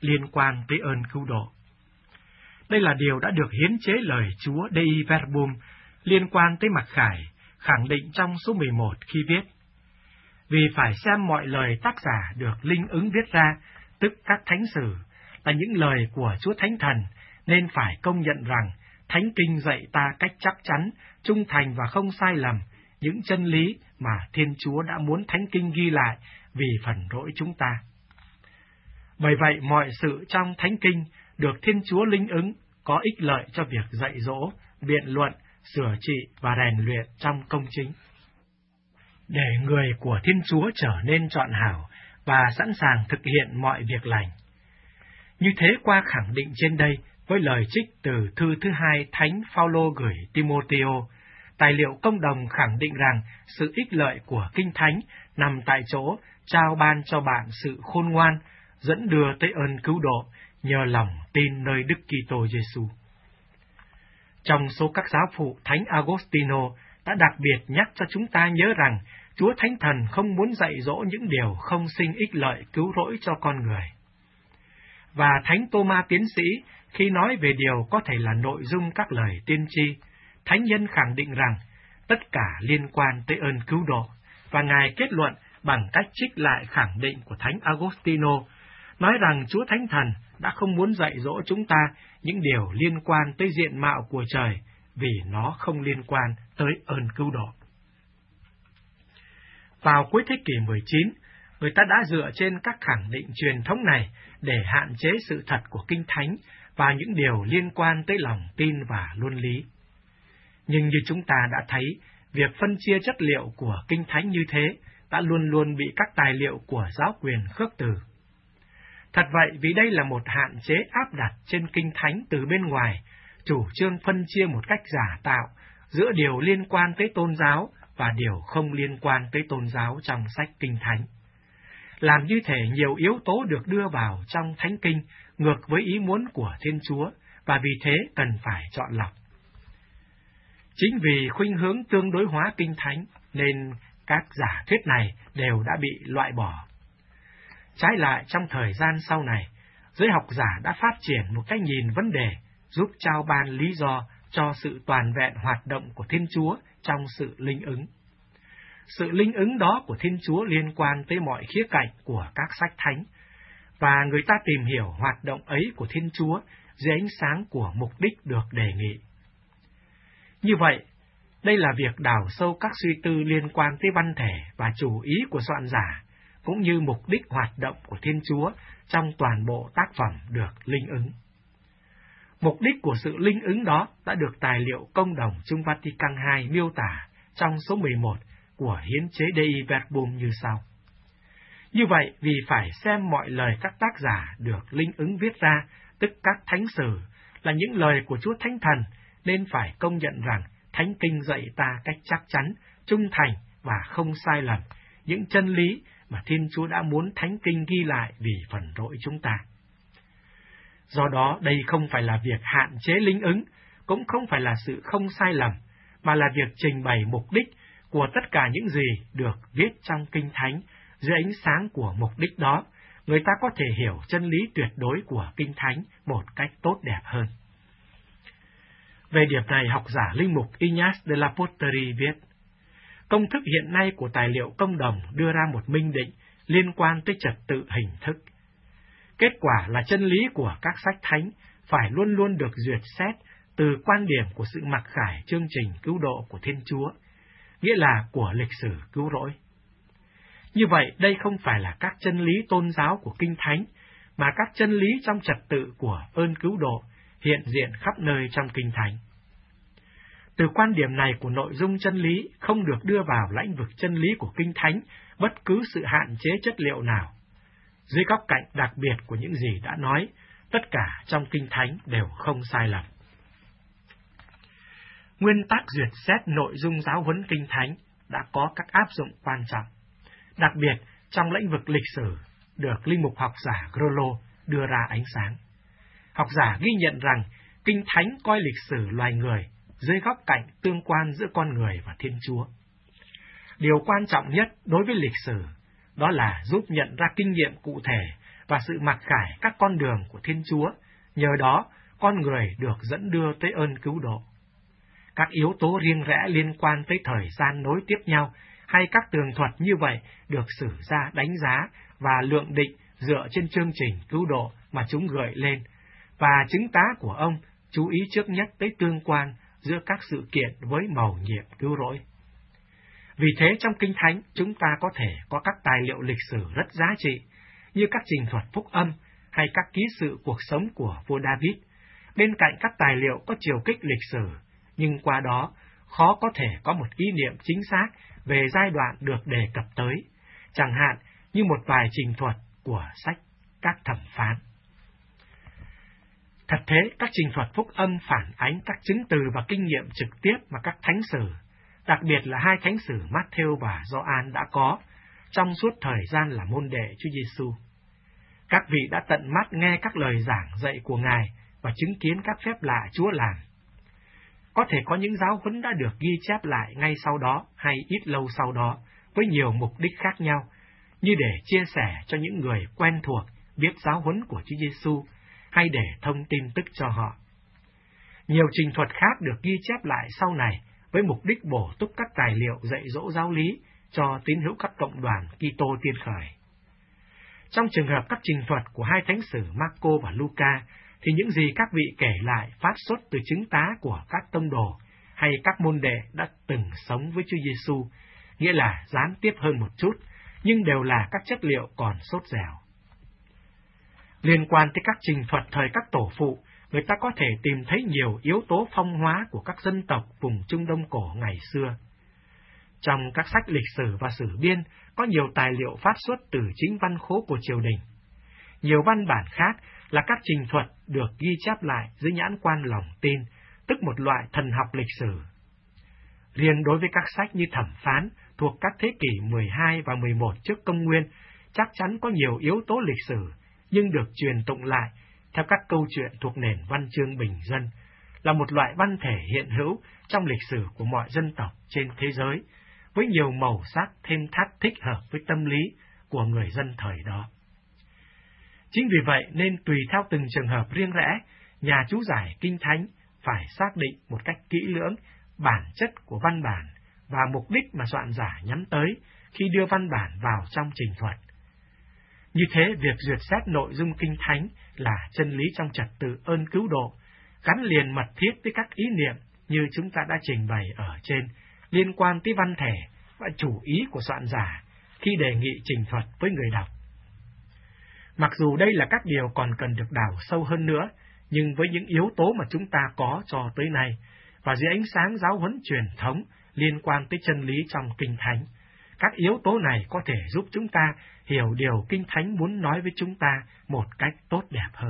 liên quan tới ơn cứu độ. Đây là điều đã được hiến chế lời Chúa Dei Verbum liên quan tới mặc khải, khẳng định trong số mười một khi viết: Vì phải xem mọi lời tác giả được linh ứng viết ra, tức các thánh sử, là những lời của Chúa Thánh Thần, nên phải công nhận rằng Thánh Kinh dạy ta cách chắc chắn, trung thành và không sai lầm những chân lý mà Thiên Chúa đã muốn Thánh Kinh ghi lại vì phần lỗi chúng ta. Bởi vậy, mọi sự trong Thánh Kinh được Thiên Chúa linh ứng có ích lợi cho việc dạy dỗ, biện luận, sửa trị và rèn luyện trong công chính, để người của Thiên Chúa trở nên trọn hảo và sẵn sàng thực hiện mọi việc lành. Như thế, qua khẳng định trên đây với lời trích từ thư thứ hai Thánh Phaolô gửi Timôthêô, tài liệu công đồng khẳng định rằng sự ích lợi của Kinh Thánh nằm tại chỗ trao ban cho bạn sự khôn ngoan, dẫn đưa tới ơn cứu độ nhờ lòng tin nơi Đức Kitô Giêsu. Trong số các giáo phụ, Thánh Agostino đã đặc biệt nhắc cho chúng ta nhớ rằng Chúa Thánh Thần không muốn dạy dỗ những điều không sinh ích lợi cứu rỗi cho con người. Và Thánh Tô-ma tiến sĩ, khi nói về điều có thể là nội dung các lời tiên tri, Thánh nhân khẳng định rằng tất cả liên quan tới ơn cứu độ, và Ngài kết luận bằng cách trích lại khẳng định của Thánh Agostino, nói rằng Chúa Thánh Thần đã không muốn dạy dỗ chúng ta những điều liên quan tới diện mạo của trời, vì nó không liên quan tới ơn cứu độ. Vào cuối thế kỷ mười chín, người ta đã dựa trên các khẳng định truyền thống này để hạn chế sự thật của Kinh Thánh và những điều liên quan tới lòng tin và luân lý. Nhưng như chúng ta đã thấy, việc phân chia chất liệu của Kinh Thánh như thế đã luôn luôn bị các tài liệu của giáo quyền khước từ. Thật vậy, vì đây là một hạn chế áp đặt trên Kinh Thánh từ bên ngoài, chủ trương phân chia một cách giả tạo giữa điều liên quan tới tôn giáo và điều không liên quan tới tôn giáo trong sách Kinh Thánh. Làm như thể nhiều yếu tố được đưa vào trong Thánh Kinh ngược với ý muốn của Thiên Chúa, và vì thế cần phải chọn lọc. Chính vì khuynh hướng tương đối hóa Kinh Thánh, nên các giả thuyết này đều đã bị loại bỏ. Trái lại, trong thời gian sau này, giới học giả đã phát triển một cách nhìn vấn đề, giúp trao ban lý do cho sự toàn vẹn hoạt động của Thiên Chúa trong sự linh ứng. Sự linh ứng đó của Thiên Chúa liên quan tới mọi khía cạnh của các sách thánh, và người ta tìm hiểu hoạt động ấy của Thiên Chúa dưới ánh sáng của mục đích được đề nghị. Như vậy, đây là việc đào sâu các suy tư liên quan tới văn thể và chủ ý của soạn giả, cũng như mục đích hoạt động của Thiên Chúa trong toàn bộ tác phẩm được linh ứng. Mục đích của sự linh ứng đó đã được tài liệu công đồng Trung Vatican hai miêu tả trong số mười một của hiến chế Dei Verbum như sau. Như vậy, vì phải xem mọi lời các tác giả được linh ứng viết ra, tức các thánh sử, là những lời của Chúa Thánh Thần, nên phải công nhận rằng Thánh Kinh dạy ta cách chắc chắn, trung thành và không sai lầm những chân lý mà Thiên Chúa đã muốn Thánh Kinh ghi lại vì phần lỗi chúng ta. Do đó, đây không phải là việc hạn chế linh ứng, cũng không phải là sự không sai lầm, mà là việc trình bày mục đích của tất cả những gì được viết trong Kinh Thánh. Dưới ánh sáng của mục đích đó, người ta có thể hiểu chân lý tuyệt đối của Kinh Thánh một cách tốt đẹp hơn. Về điểm này, học giả linh mục Ignace de la Porterie viết: Công thức hiện nay của tài liệu công đồng đưa ra một minh định liên quan tới trật tự hình thức. Kết quả là chân lý của các sách thánh phải luôn luôn được duyệt xét từ quan điểm của sự mặc khải chương trình cứu độ của Thiên Chúa, nghĩa là của lịch sử cứu rỗi. Như vậy, đây không phải là các chân lý tôn giáo của Kinh Thánh, mà các chân lý trong trật tự của ơn cứu độ hiện diện khắp nơi trong Kinh Thánh. Từ quan điểm này của nội dung chân lý không được đưa vào lãnh vực chân lý của Kinh Thánh bất cứ sự hạn chế chất liệu nào. Dưới góc cạnh đặc biệt của những gì đã nói, tất cả trong Kinh Thánh đều không sai lầm. Nguyên tắc duyệt xét nội dung giáo huấn Kinh Thánh đã có các áp dụng quan trọng, đặc biệt trong lĩnh vực lịch sử, được linh mục học giả Grollo đưa ra ánh sáng. Học giả ghi nhận rằng Kinh Thánh coi lịch sử loài người dưới góc cạnh tương quan giữa con người và Thiên Chúa. Điều quan trọng nhất đối với lịch sử đó là giúp nhận ra kinh nghiệm cụ thể và sự mặc khải các con đường của Thiên Chúa, nhờ đó con người được dẫn đưa tới ơn cứu độ. Các yếu tố riêng rẽ liên quan tới thời gian nối tiếp nhau hay các tường thuật như vậy được sử gia đánh giá và lượng định dựa trên chương trình cứu độ mà chúng gợi lên, và chứng tá của ông chú ý trước nhất tới tương quan giữa các sự kiện với mầu nhiệm cứu rỗi. Vì thế trong Kinh Thánh chúng ta có thể có các tài liệu lịch sử rất giá trị, như các trình thuật phúc âm hay các ký sự cuộc sống của vua David, bên cạnh các tài liệu có chiều kích lịch sử, nhưng qua đó khó có thể có một ý niệm chính xác về giai đoạn được đề cập tới, chẳng hạn như một vài trình thuật của sách các thẩm phán. Thật thế, các trình thuật phúc âm phản ánh các chứng từ và kinh nghiệm trực tiếp mà các thánh sử, đặc biệt là hai thánh sử Matthew và Gioan đã có trong suốt thời gian là môn đệ Chúa Giêsu. Các vị đã tận mắt nghe các lời giảng dạy của Ngài và chứng kiến các phép lạ Chúa làm. Có thể có những giáo huấn đã được ghi chép lại ngay sau đó hay ít lâu sau đó với nhiều mục đích khác nhau, như để chia sẻ cho những người quen thuộc biết giáo huấn của Chúa Giêsu hay để thông tin tức cho họ. Nhiều trình thuật khác được ghi chép lại sau này với mục đích bổ túc các tài liệu dạy dỗ giáo lý cho tín hữu các cộng đoàn Kitô tiên khởi. Trong trường hợp các trình thuật của hai thánh sử Marco và Luca, thì những gì các vị kể lại phát xuất từ chứng tá của các tông đồ hay các môn đệ đã từng sống với Chúa Giêsu, nghĩa là gián tiếp hơn một chút, nhưng đều là các chất liệu còn sốt dẻo. Liên quan tới các trình thuật thời các tổ phụ, người ta có thể tìm thấy nhiều yếu tố phong hóa của các dân tộc vùng Trung Đông cổ ngày xưa. Trong các sách lịch sử và sử biên, có nhiều tài liệu phát xuất từ chính văn khố của triều đình. Nhiều văn bản khác là các trình thuật được ghi chép lại dưới nhãn quan lòng tin, tức một loại thần học lịch sử. Riêng đối với các sách như thẩm phán thuộc các thế kỷ mười hai và mười một trước công nguyên, chắc chắn có nhiều yếu tố lịch sử, nhưng được truyền tụng lại theo các câu chuyện thuộc nền văn chương bình dân, là một loại văn thể hiện hữu trong lịch sử của mọi dân tộc trên thế giới, với nhiều màu sắc thêm thắt thích hợp với tâm lý của người dân thời đó. Chính vì vậy nên tùy theo từng trường hợp riêng rẽ, nhà chú giải Kinh Thánh phải xác định một cách kỹ lưỡng bản chất của văn bản và mục đích mà soạn giả nhắm tới khi đưa văn bản vào trong trình thuật. Như thế, việc duyệt xét nội dung Kinh Thánh là chân lý trong trật tự ơn cứu độ, gắn liền mật thiết với các ý niệm như chúng ta đã trình bày ở trên, liên quan tới văn thể và chủ ý của soạn giả khi đề nghị trình thuật với người đọc. Mặc dù đây là các điều còn cần được đào sâu hơn nữa, nhưng với những yếu tố mà chúng ta có cho tới nay, và dưới ánh sáng giáo huấn truyền thống liên quan tới chân lý trong Kinh Thánh, các yếu tố này có thể giúp chúng ta hiểu điều Kinh Thánh muốn nói với chúng ta một cách tốt đẹp hơn.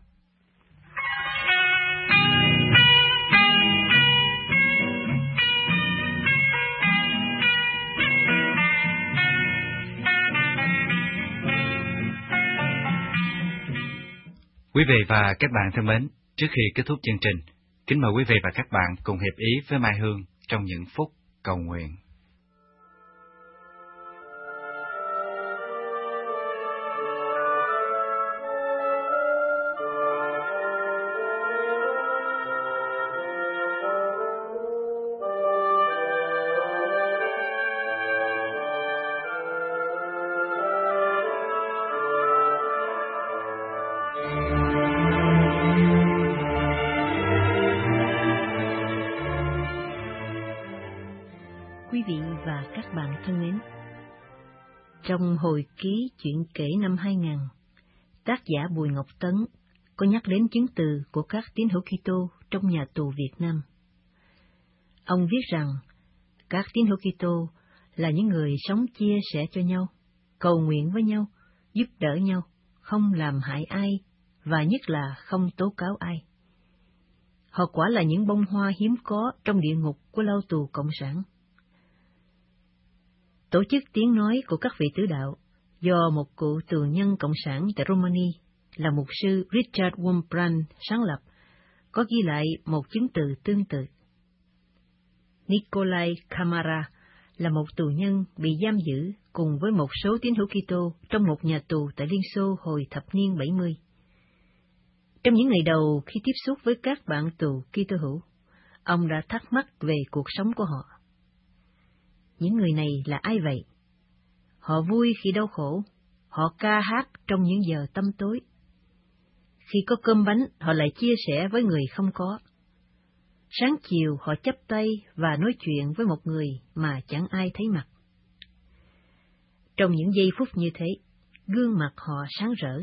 Quý vị và các bạn thân mến, trước khi kết thúc chương trình, kính mời quý vị và các bạn cùng hiệp ý với Mai Hương trong những phút cầu nguyện. Quý vị và các bạn thân mến, trong hồi ký chuyện kể năm hai nghìn, tác giả Bùi Ngọc Tấn có nhắc đến chứng từ của các tín hữu Kitô trong nhà tù Việt Nam. Ông viết rằng các tín hữu Kitô là những người sống chia sẻ cho nhau, cầu nguyện với nhau, giúp đỡ nhau, không làm hại ai và nhất là không tố cáo ai. Họ quả là những bông hoa hiếm có trong địa ngục của lao tù cộng sản. Tổ chức tiếng nói của các vị tứ đạo do một cựu tù nhân cộng sản tại Romania là mục sư Richard Wurmbrand sáng lập, có ghi lại một chứng từ tương tự. Nicolae Camara là một tù nhân bị giam giữ cùng với một số tín hữu Kitô trong một nhà tù tại Liên Xô hồi thập niên bảy mươi. Trong những ngày đầu khi tiếp xúc với các bạn tù Kitô hữu, ông đã thắc mắc về cuộc sống của họ. Những người này là ai vậy? Họ vui khi đau khổ, họ ca hát trong những giờ tăm tối. Khi có cơm bánh, họ lại chia sẻ với người không có. Sáng chiều họ chắp tay và nói chuyện với một người mà chẳng ai thấy mặt. Trong những giây phút như thế, gương mặt họ sáng rỡ.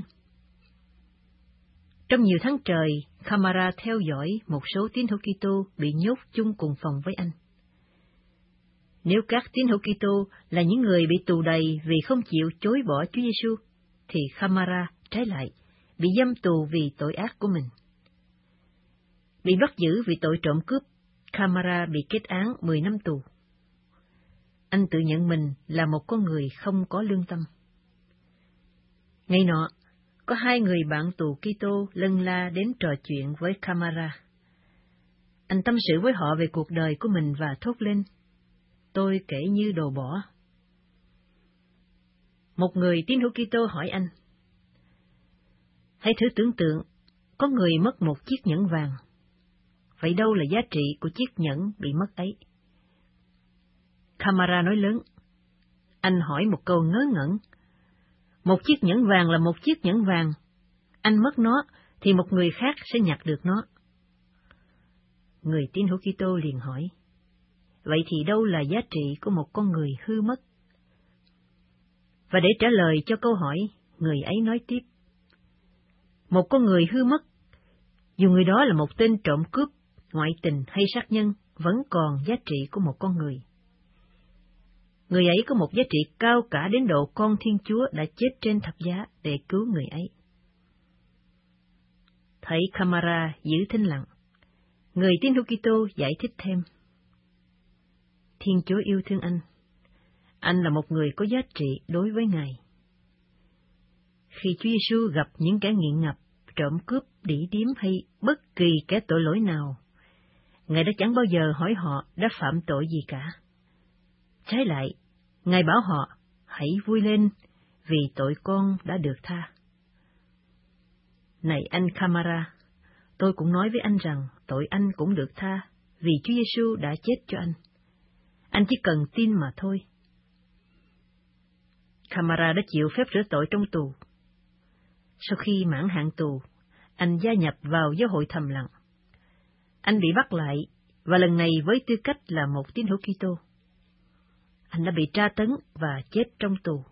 Trong nhiều tháng trời, Camara theo dõi một số tín hữu Kitô bị nhốt chung cùng phòng với anh. Nếu các tín hữu Kitô là những người bị tù đầy vì không chịu chối bỏ Chúa Giêsu, thì Camara trái lại bị giam tù vì tội ác của mình. Bị bắt giữ vì tội trộm cướp, Camara bị kết án mười năm tù. Anh tự nhận mình là một con người không có lương tâm. Ngày nọ, có hai người bạn tù Kitô lân la đến trò chuyện với Camara. Anh tâm sự với họ về cuộc đời của mình và thốt lên: "Tôi kể như đồ bỏ." Một người tín hữu Kitô hỏi anh: "Hãy thử tưởng tượng, có người mất một chiếc nhẫn vàng. Vậy đâu là giá trị của chiếc nhẫn bị mất ấy?" Camara nói lớn: "Anh hỏi một câu ngớ ngẩn. Một chiếc nhẫn vàng là một chiếc nhẫn vàng. Anh mất nó, thì một người khác sẽ nhặt được nó." Người tín hữu Kitô liền hỏi: "Vậy thì đâu là giá trị của một con người hư mất?" Và để trả lời cho câu hỏi, người ấy nói tiếp: "Một con người hư mất, dù người đó là một tên trộm cướp, ngoại tình hay sát nhân, vẫn còn giá trị của một con người. Người ấy có một giá trị cao cả đến độ con Thiên Chúa đã chết trên thập giá để cứu người ấy." Thấy Camara giữ thinh lặng, người tín hữu Kitô giải thích thêm: "Thiên Chúa yêu thương anh. Anh là một người có giá trị đối với Ngài. Khi Chúa Giêsu gặp những kẻ nghiện ngập, trộm cướp, đỉ điếm hay bất kỳ kẻ tội lỗi nào, Ngài đã chẳng bao giờ hỏi họ đã phạm tội gì cả. Trái lại, Ngài bảo họ, hãy vui lên, vì tội con đã được tha." Này anh Camara, tôi cũng nói với anh rằng tội anh cũng được tha, vì Chúa Giêsu đã chết cho anh. Anh chỉ cần tin mà thôi. Camara đã chịu phép rửa tội trong tù. Sau khi mãn hạn tù, anh gia nhập vào giáo hội thầm lặng. Anh bị bắt lại, và lần này với tư cách là một tín hữu Kitô. Anh đã bị tra tấn và chết trong tù.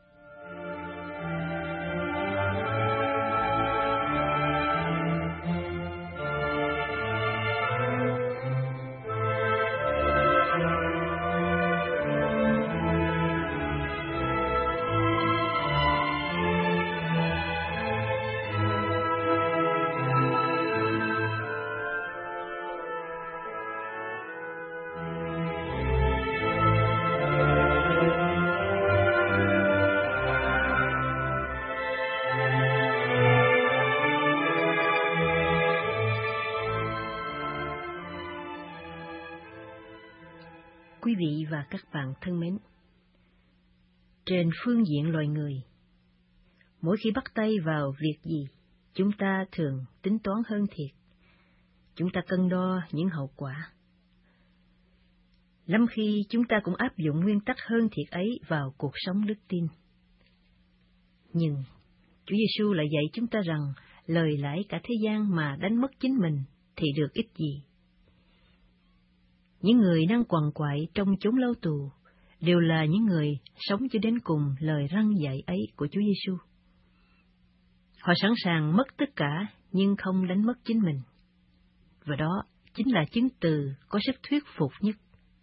Quý vị và các bạn thân mến, trên phương diện loài người, mỗi khi bắt tay vào việc gì, chúng ta thường tính toán hơn thiệt. Chúng ta cân đo những hậu quả. Lắm khi chúng ta cũng áp dụng nguyên tắc hơn thiệt ấy vào cuộc sống đức tin. Nhưng Chúa Giêsu lại dạy chúng ta rằng lời lãi cả thế gian mà đánh mất chính mình thì được ích gì. Những người đang quằn quại trong chốn lao tù đều là những người sống cho đến cùng lời răn dạy ấy của Chúa Giêsu. Họ sẵn sàng mất tất cả nhưng không đánh mất chính mình. Và đó chính là chứng từ có sức thuyết phục nhất.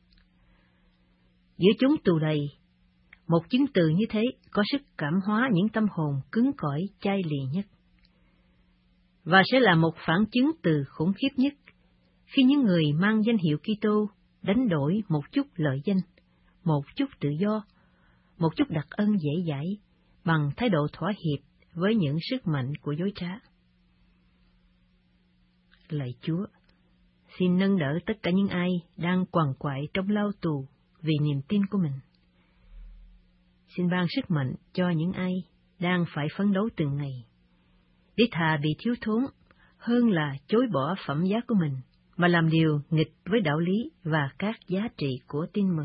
Giữa chúng tù đầy, một chứng từ như thế có sức cảm hóa những tâm hồn cứng cỏi chai lì nhất. Và sẽ là một phản chứng từ khủng khiếp nhất khi những người mang danh hiệu Kitô đánh đổi một chút lợi danh, một chút tự do, một chút đặc ân dễ dãi bằng thái độ thỏa hiệp với những sức mạnh của dối trá. Lạy Chúa, xin nâng đỡ tất cả những ai đang quằn quại trong lao tù vì niềm tin của mình. Xin ban sức mạnh cho những ai đang phải phấn đấu từng ngày, để thà bị thiếu thốn hơn là chối bỏ phẩm giá của mình, mà làm điều nghịch với đạo lý và các giá trị của tin mừng.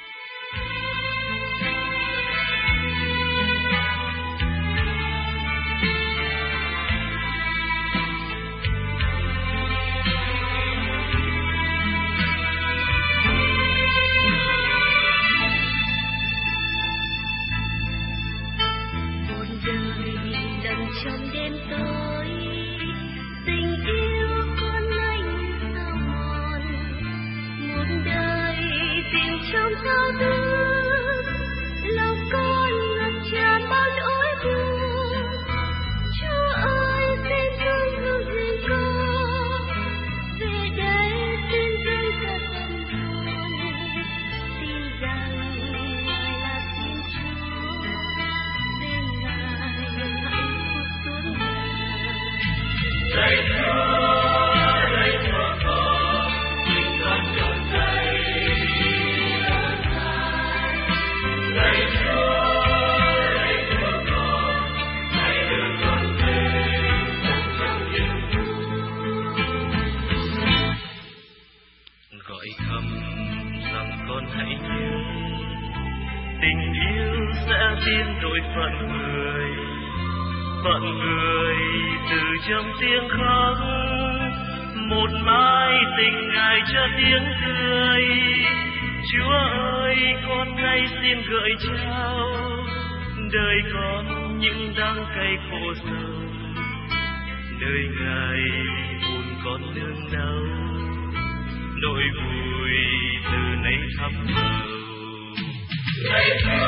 Trong đêm tối, tình yêu con anh sao mòn, một đời tình trong thao thức, lòng con ngập tràn bao nỗi buồn. Chúa ơi, xin thương thương duyên con, về đây xin dâng thật tâm hồn, tin rằng Ngài là Thiên Chúa, bên Ngài hạnh phúc suốt đời. Lạy Chúa, lạy Chúa con, xin con trọn dậy ở Ngài. Lạy Chúa, lạy Chúa con, hãy đưa con về sống trong niềm vui. Gọi thầm rằng con hãy nhớ, tình yêu sẽ biến đổi phận người, phận người từ trong tiếng khóc, một mai tình Ngài cho tiếng cười. Chúa ơi, con nay xin gửi trao đời con những đắng cay khổ sầu, nơi Ngài buồn con nương đau, nỗi vui từ nay thắm thầu. Lạy Chúa,